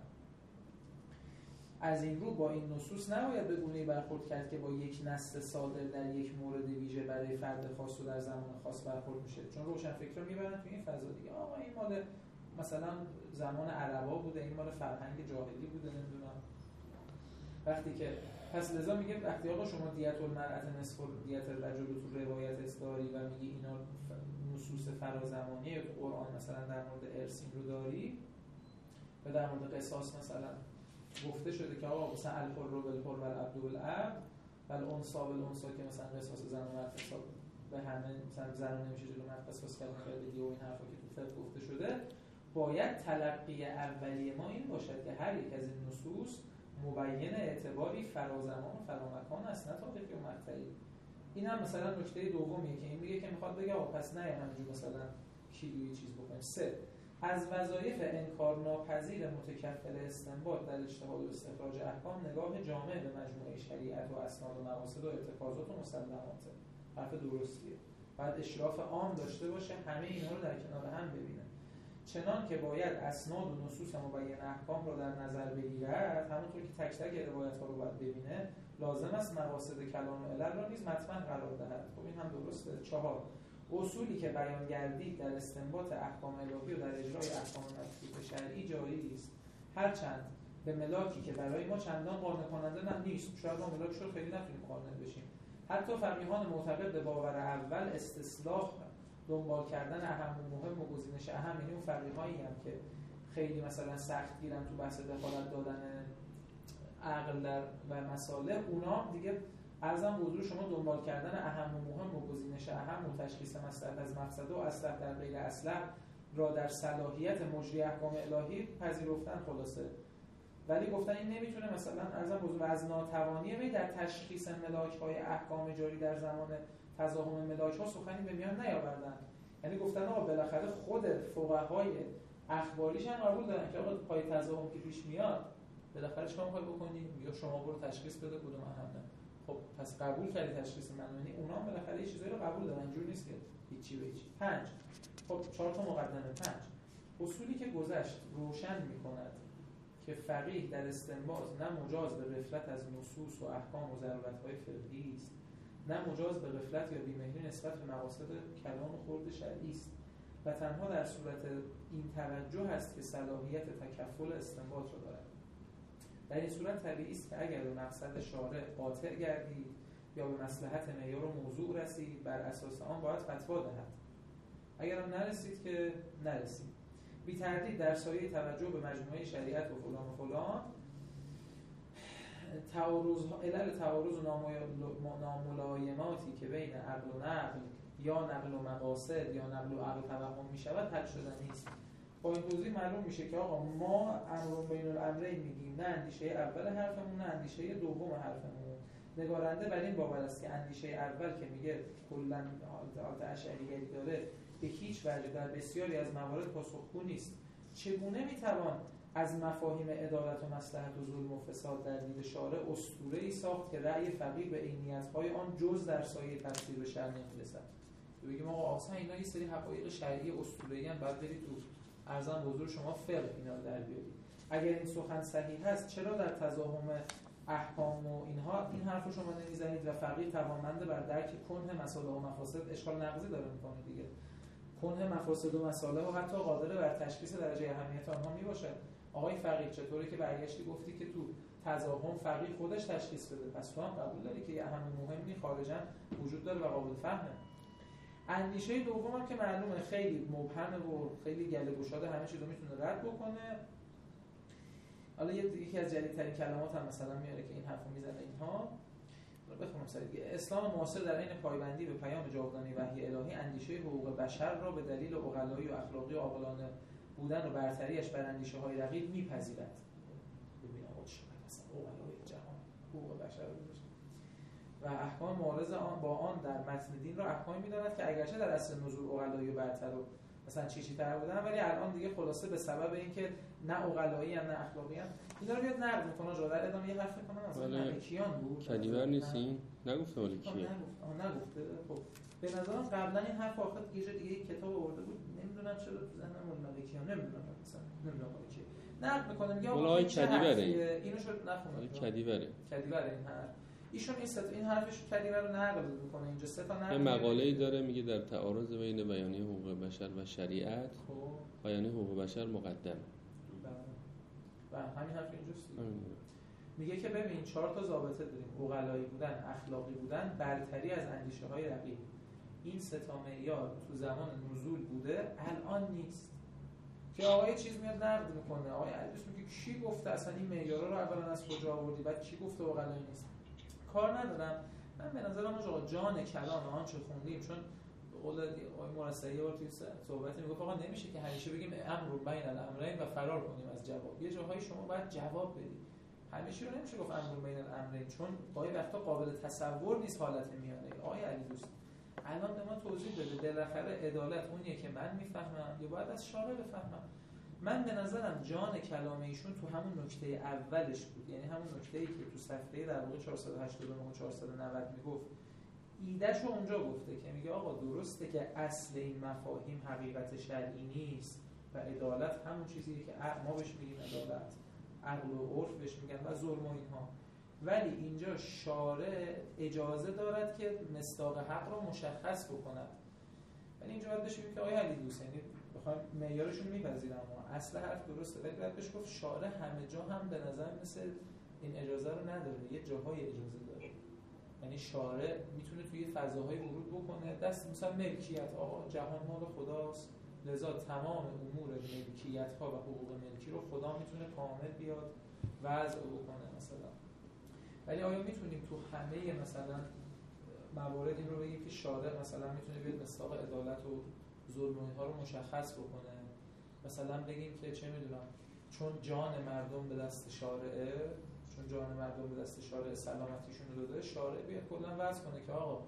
از این رو با این نصوص نباید به گونه‌ای برخورد کرد که با یک نص صادر در یک مورد ویژه برای فرد خاص و در زمان خاص برخورد میشه. چون روشنفکرا میبرن تو این فضا دیگه آقا این مال مثلا زمان عربا بوده، این مال فرهنگ جاهلی بوده، نمیدونم. وقتی که پس لذا میگه وقتی آقا شما دیت المرأة نصف دیت الرجل تو روایت اصداری و میگی اینا نصوص فرازمانی تو قرآن مثلا در مورد ارث رو داری و در مورد قصاص مثلا گفته شده که آقا مثلا الحر بالحر و العبد بالعبد و الانثى بالانثى که مثلا قصاص زن و مرد حساب به همه مثلا زن نمیشه جلو مرد قصاص کرد خیلی و این حرفا که تو فقه گفته شده، باید تلقی اولیه ما این باشد که هر یک از این نصوص مبین اعتباری فرازمان و فرامکان است، نه تاریخی و مقطعی. این هم مثلا نکته دومیه که این میگه که میخواد بگه آقا پس نه همینجور مثلا کیلویی چیز بکنیم. سه از وظایف انکارناپذیر متکفل استنباط در اجتهاد و استخراج احکام نگاه جامع به مجموعه شریعت و اسناد و مقاصد و ارتکازات و مسلمات. حرف درستیه. بعد اشراف عام داشته باشه، همه اینا رو در کنار هم ببینه. چنان که باید اسناد و نصوص مبین احکام رو در نظر بگیرد، همونطور که تک تک روایت‌ها رو باید ببینه، لازم است مقاصد کلام و علل را نیز مطمئن قرار دهد. خب این هم درسته. چهار اصولی که بیان گردید در استنباط احکام الهی و در اجرای احکام مطلوب شرعی جاری است، هرچند به ملاکی که برای ما چندان قانع کننده نه نیست. شاید ما ملاکش رو خیلی نتونیم قانع بشیم. حتی فقیهان معتقد به باور اول استصلاح دنبال کردن اهم و مهم و گزینش اهم، یعنی اون فقیهایی هم که خیلی مثلا سخت گیرن تو بحث دخالت دادن عقل در و مسائل، اونا دیگه ارزم به حضور شما دنبال کردن اهم و مهم و گزینش اهم و تشخیص مصلحت از مفسده و اصلح در غیر اصلح را در صلاحیت مجری احکام الهی پذیرفتن خلاصه. ولی گفتن این نمیتونه مثلا ارزم به حضور از ناتوانی می در تشخیص ملاک‌های احکام جاری در زمان تزاحم ملاک‌ها سخنی به میان نیاوردن. یعنی گفتن آقا بالاخره خود فقهای اخباریش هم قبول دارن که آقا پای تزاحم که پیش میاد بالاخره شما میخوای بکنی یا شما برو تشخیص بده کدوم اهمه. خب پس قبول کردی تشخیص منونی، اونا هم بالاخره یه چیزایی رو قبول دارن، اینجوری نیست که هیچی به هیچی. پنج خب چهار تا مقدمه. پنج اصولی که گذشت روشن می‌کند که فقیه در استنباط نه مجاز به غفلت از نصوص و احکام و ضرورت‌های فقهی است، نه مجاز به غفلت یا بی‌مهری نسبت به مقاصد کلام خرد شرعی است و تنها در صورت این توجه است که صلاحیت تکفل استنباط را دارد. در این صورت طبیعی است که اگر به مقصد شارع قاطع گردید یا به مصلحت معیار و موضوع رسید، بر اساس آن باید فتوا دهد. اگر هم نرسید که نرسید. بی تردید در سایه توجه به مجموعه شریعت و فلان و فلان تعارض علل تعارض و ناملایماتی که بین عقل و نقل یا نقل و مقاصد یا نقل و عقل توهم می شود حل شده نیست. با این توضیح معلوم میشه که آقا ما امر بین الامرین میگیم، نه اندیشه اول حرفمون نه اندیشه دوم حرفمون. نگارنده بر این باور است که اندیشه اول که میگه کلا حالت اشعریگری داره به هیچ وجه در بسیاری از موارد پاسخگو نیست. چگونه میتوان از مفاهیم عدالت و مصلحت و ظلم و فساد در دید شارع اسطوره‌ای ساخت که رأی فقیه به عینیت‌های آن جز در سایه تفسیر به شرع نمی‌رسد؟ بگیم آقا اصلا اینا یه سری حقایق شرعی اسطوره‌ای ان، بعد برید تو ارزان حضور شما فقه اینا رو در بیارید. اگر این سخن صحیح هست چرا در تزاحم احکام و اینها این حرفو شما نمیزنید و فقیه توانمند بر درک کنه مصالح و مفاسد اشکال نقضی داره میکنه دیگه. کنه مفاسد و مصالح و حتی قادر بر تشخیص درجه اهمیت آنها میباشه. آقای فقیه چطوری که برگشتی گفتی که تو تزاحم فقیه خودش تشخیص بده، پس تو هم قبول داری که یه اهم مهمی خارجا وجود داره و قابل فهمه. اندیشه دوم هم که معلومه خیلی مبهمه و خیلی گله گشاده، همه چیزو میتونه رد بکنه. حالا یکی از جدیدترین کلمات هم مثلا میاره که این حرفو میزنه اینها رو بخونم سر دیگه. اسلام معاصر در عین پایبندی به پیام جاودانه وحی الهی اندیشه حقوق بشر را به دلیل عقلایی و اخلاقی و عاقلانه بودن و برتریش بر اندیشه‌های رقیب میپذیرد. ببین آقا چقدر اصلا عقلای جهان حقوق بشر رو داشت و احکام معارض آن با آن در متن دین را احکامی می‌داند که اگرچه در اصل نزول عقلایی و برتر و مثلا چی چی تر بودن، ولی الان دیگه خلاصه به سبب اینکه نه عقلایی ان نه اخلاقی ان اینا رو میاد نقد میکنه. جدا در ادامه یه حرف میکنن اصلا ملکیان بود. کلیور نیستین؟ نگفته ملکیه. نگفت. آه نگفته. خب به نظرم قبلا این حرف آخر یه جا دیگه کتاب آورده بود. نمیدونم چرا تو ذهنم ملکیان نمیدونم مثلا نمیدونم ملکیه. نقد میکنه میگه آقا کلیوره. اینو شد نخونم. کلیوره. کلیوره این حرف. ایشون این ست این حرفش کلیور رو نقل میکنه اینجا سه تا نقل. یه مقاله‌ای داره میگه در تعارض بین بیانیه حقوق بشر و شریعت خب بیانیه حقوق بشر مقدمه. و همین حرف اینجاست. میگه که ببین چهار تا ضابطه داریم: عقلایی بودن، اخلاقی بودن، برتری از اندیشه‌های رقیب. این سه تا معیار تو زمان نزول بوده، الان نیست. که آقای چیز میاد نقد میکنه، آقای علیدوست میگه کی گفته اصلا این معیارا رو اولا از کجا آوردی، بعد کی گفته عقلایی نیست. کار ندارم. من به نظرم آقا جان کلام آنچه خوندیم، چون قول آقای مرصعی یه بار توی صحبت میگفت آقا نمیشه که همیشه بگیم امر بین الامرین و فرار کنیم از جواب. یه جاهای شما باید جواب بدید. همیشه رو نمیشه گفت امر بین الامرین، چون گاهی وقتا قابل تصور نیست حالت میانه. آقای علیدوست الان به ما توضیح بده بالاخره عدالت اونیه که من میفهمم یا باید از شارع بفهمم؟ من به نظرم جان کلام ایشون تو همون نکته اولش بود، یعنی همون نکته‌ای که تو صفحه در واقع چهارصد و هشتاد و نه و چهارصد و نود میگفت، ایدهشو اونجا گفته که میگه آقا درسته که اصل این مفاهیم حقیقت شرعی نیست و عدالت همون چیزیه که ما بهش میگیم عدالت، عقل و عرف بهش میگن و ظلم و اینها، ولی اینجا شارع اجازه دارد که مصداق حق رو مشخص بکند. ولی اینجا باید بشه که آیا علیدوست یعنی بخوایم معیارشون میپذیرم و اصل حرف درسته، ولی باید بهش گفت شارع همه جا هم به نظر مثل این اجازه رو نداره، یه جاهای اجازه داره. یعنی شارع میتونه توی فضاهای ورود بکنه، دست مثلا ملکیت، آقا جهان مال خداست، لذا تمام امور ملکیت ها و حقوق ملکی رو خدا میتونه کامل بیاد وضع بکنه مثلا. ولی آیا میتونیم تو همه مثلا موارد این رو بگیم که شارع مثلا میتونه بیاد مصداق عدالت و ظلم و اینها رو مشخص بکنه؟ مثلا بگیم که چه میدونم چون جان مردم به دست شارعه، چون جان مردم به دست شارع سلامتیشون رو داده، شارع بیاد کلا وضع کنه که آقا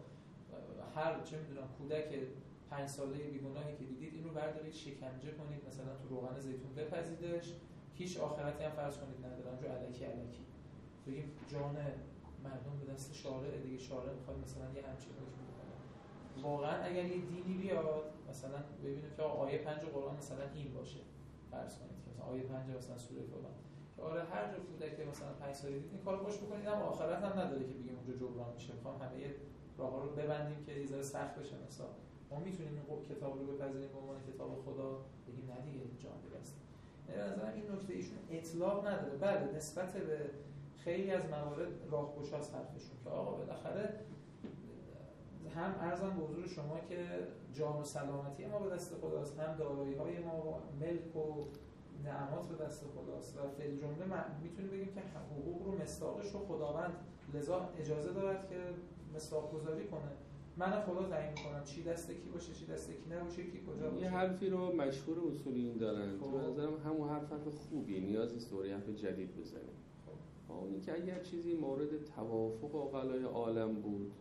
هر چه میدونم کودک پنج ساله بیگناهی که دیدید اینو بردارید شکنجه کنید، مثلا تو روغن زیتون بپزیدش، هیچ آخرتی هم فرض کنید ندارن، جو الکی الکی بگیم جان مردم به دست شارع دیگه، شارع میخواد مثلا یه همچین حکمی بکنه. واقعا اگر یه دینی بیاد مثلا ببینیم که آیه پنج قرآن مثلا این باشه، فرض کنید که مثلا آیه پنج مثلا سوره فلان که آره هر جا کودک مثلا پنج ساله دید این کارو باش بکنید، اما آخرت هم نداره که بگیم اونجا جبران میشه. میخوام همه راه‌ها رو ببندیم که یه ذره سخت بشه. مثلا ما میتونیم این کتاب رو بپذیریم به عنوان کتاب خدا، بگیم نه دیگه جان برست. به نظرم این نکته ایشون اطلاق نداره. بله نسبت به خیلی از موارد راهگشاست حرفشون که آقا بالاخره هم ارزم به حضور شما که جان و سلامتی ما به دست خداست، هم دارایی‌های ما، ملک و نعمات به دست خداست و فی الجمله میتونیم بگیم که حقوق رو مصداقش رو خداوند لذا اجازه دارد که مصداق گذاری کنه. من خدا تعیین می‌کنم چی دست کی باشه، چی دست کی نباشه، کی کجا باشه. یه حرفی رو مشهور اصولیین دارن که به نظرم همون حرف حرف خوبیه، نیاز نیست دوره حرف جدید بزنیم. خب اونی که اگر چیزی مورد توافق عقلای عالم بود،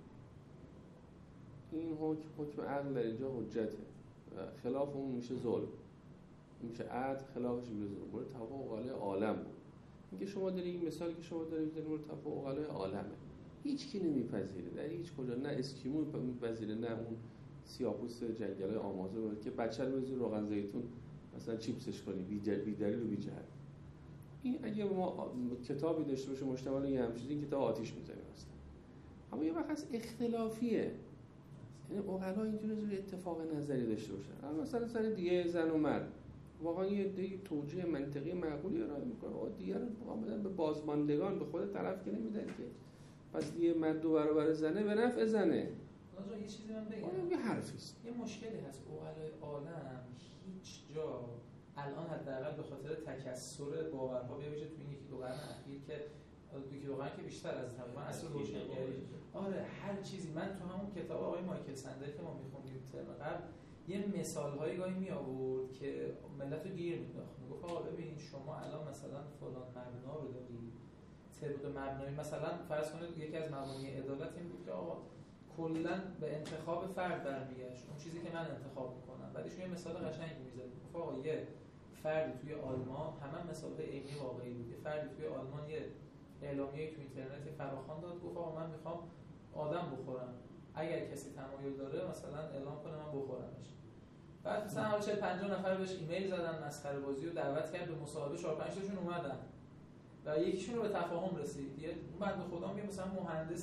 این حکم حکم عقل در اینجا حجته و خلاف اون میشه ظلم، میشه عدل، خلافش میشه ظلم. مورد توافق عقلای عالم بود. میگه شما داری این مثال که شما دارید در مورد توافق عقلای عالمه، هیچ کی نمیپذیره، در هیچ کجا نه اسکیمو میپذیره نه اون سیاه‌پوست جنگل‌های آمازون که بچه رو بزنی روغن زیتون مثلا چیپسش کنی بی دلیل و بی جهت. این اگه ما کتابی داشته باشه مشتمل یه همچین این کتاب آتیش می‌زنیم اصلا. اما یه وقت اختلافیه، یعنی عقلا اینجوری روی اتفاق نظری داشته باشن. اما مثلا سر دیگه زن و مرد واقعا یه دیگه توجیه منطقی معقولی ارائه می‌کنه. آقا دیگه رو واقعا به بازماندگان به خود طرف که نمیدن که پس دیگه مرد دو برابر زنه به نفع زنه. آقا یه چیزی من بگم، یه حرفی است. یه مشکلی هست. عقلای عالم هیچ جا الان حداقل به خاطر تکثر باورها به ویژه تو این یکی دو قرن اخیر که دو دو قرن که بیشتر از تقریبا اصل روشنگری، آره چیزی. من تو همون کتاب آقای مایکل سندر که ما میخوندیم ترم قبل یه مثال‌هایی گاهی می آورد که ملت رو گیر مینداخت. میگفت آقا ببین شما الان مثلا فلان مبنا رو داری، طبق مبنای مثلا فرض کنید یکی از مبانی عدالت این بود که آقا کلا به انتخاب فرد برمیگشت، اون چیزی که من انتخاب میکنم. بعدش یه مثال قشنگی میزد، میگفت آقا یه فردی توی آلمان، همه مثال‌های عینی واقعی بود، یه فردی توی آلمان یه اعلامیه‌ای تو اینترنت فراخوان داد، گفت آقا من میخوام آدم بخورم، اگر کسی تمایل داره مثلا اعلام کنه من بخورمش. بعد مثلا حالا چهل پنجاه نفر بهش ایمیل زدن، مسخره بازی رو دعوت کرد به مصاحبه، چهار پنج تاشون اومدن و یکیشون رو به تفاهم رسید. یه بنده خدا میگه مثلا مهندس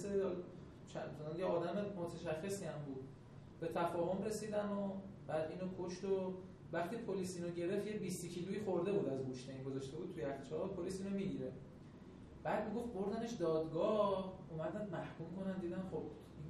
چند یا آدم متشخصی هم بود، به تفاهم رسیدن و بعد اینو کشت. و وقتی پلیس اینو گرفت یه بیست کیلویی خورده بود از گوشت این گذاشته بود توی یخچال، پلیس اینو میگیره. بعد میگفت بردنش دادگاه، اومدن محکوم کنن، دیدن خب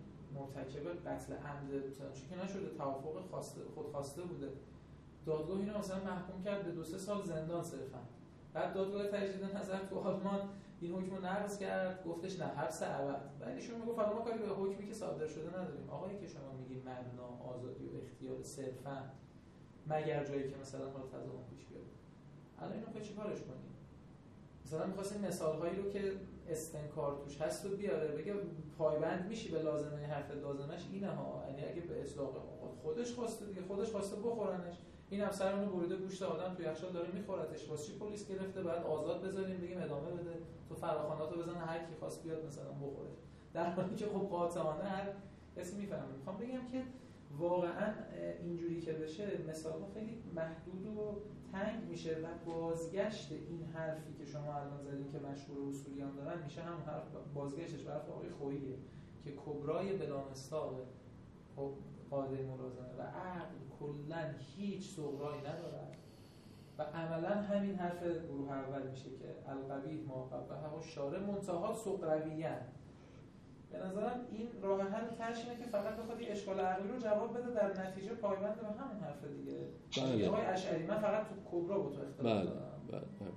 مرتکب قتل عمد مثلا که نشده، توافق خواسته خودخواسته بوده. دادگاه اینو مثلا محکوم کرد به دو سه سال زندان صرفا. بعد دادگاه تجدید نظر تو آلمان این حکمو نقض کرد، گفتش نه حبس ابد. بعد ایشون میگفت ما کاری به حکمی که صادر شده نداریم. آقایی که شما میگی مبنا آزادی و اختیار صرفا مگر جایی که مثلا حالا تضامن پیش بیاد، الان اینو که چیکارش کنیم؟ مثلا می‌خواستیم مثال‌هایی رو که استنکار توش هست رو بیاره، بگه پایبند میشی به لازمه حرف لازمش اینه ها، یعنی اگه به اطلاق خودش خواسته دیگه، خودش خواسته بخورنش، این افسرمون رو بریده گوشت آدم تو یخچال داره میخورتش، واسه چی پلیس گرفته؟ بعد آزاد بذاریم بگیم ادامه بده، تو فراخواناتو بزن هر کی خواست بیاد مثلا بخوره، در حالی که خب قاطعانه هر کسی میفهمه. میخوام بگم که واقعا اینجوری که بشه مثلا خیلی محدود و تنگ میشه و بازگشت این حرفی که شما الان زدین که مشهور اصولیان دارن میشه هم حرف بازگشتش به حرف آقای خوییه که کبرای بلامصداق قاعده ملازمه و عقل کلا هیچ صغرایی ندارد و عملا همین حرف گروه اول میشه که القبیح ما قبحه الشارع منتهی صغرویان. به نظرم این راه حل ترش اینه که فقط بخواد این اشکال عقلی رو جواب بده، در نتیجه پایبند به همین حرف دیگه. بله. آقای اشعری من فقط تو کبرا با تو اختلاف بله. دارم. بله. بله.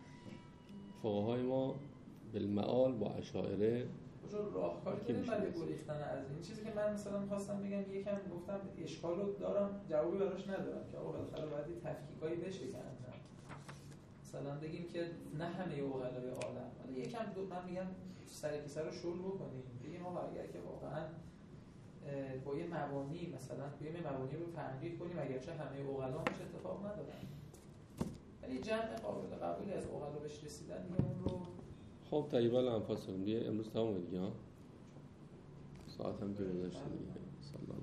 فقهای ما بالمعال با اشاعره کجا راهکاری داریم برای گریختن از این چیزی که من مثلا می‌خواستم بگم، یکم گفتم اشکال رو دارم جوابی براش ندارم که آقا بالاخره باید تفکیکایی بشه که مثلا بگیم که نه همه عقلای عالم، ولی یکم دو من میگم سر کیسه رو شل بکنیم، بگیم آقا اگر که واقعا با یه مبانی مثلا توی یه مبانی رو تنقیح کنیم اگرچه همه عقلا هیچ اتفاق ندارن، ولی جمع قابل قبولی از عقلا بهش رسیدن دیگه اون رو. خب طیبه الانفاس دیگه امروز تمام دیگه ها، ساعت هم که گذاشته دیگه.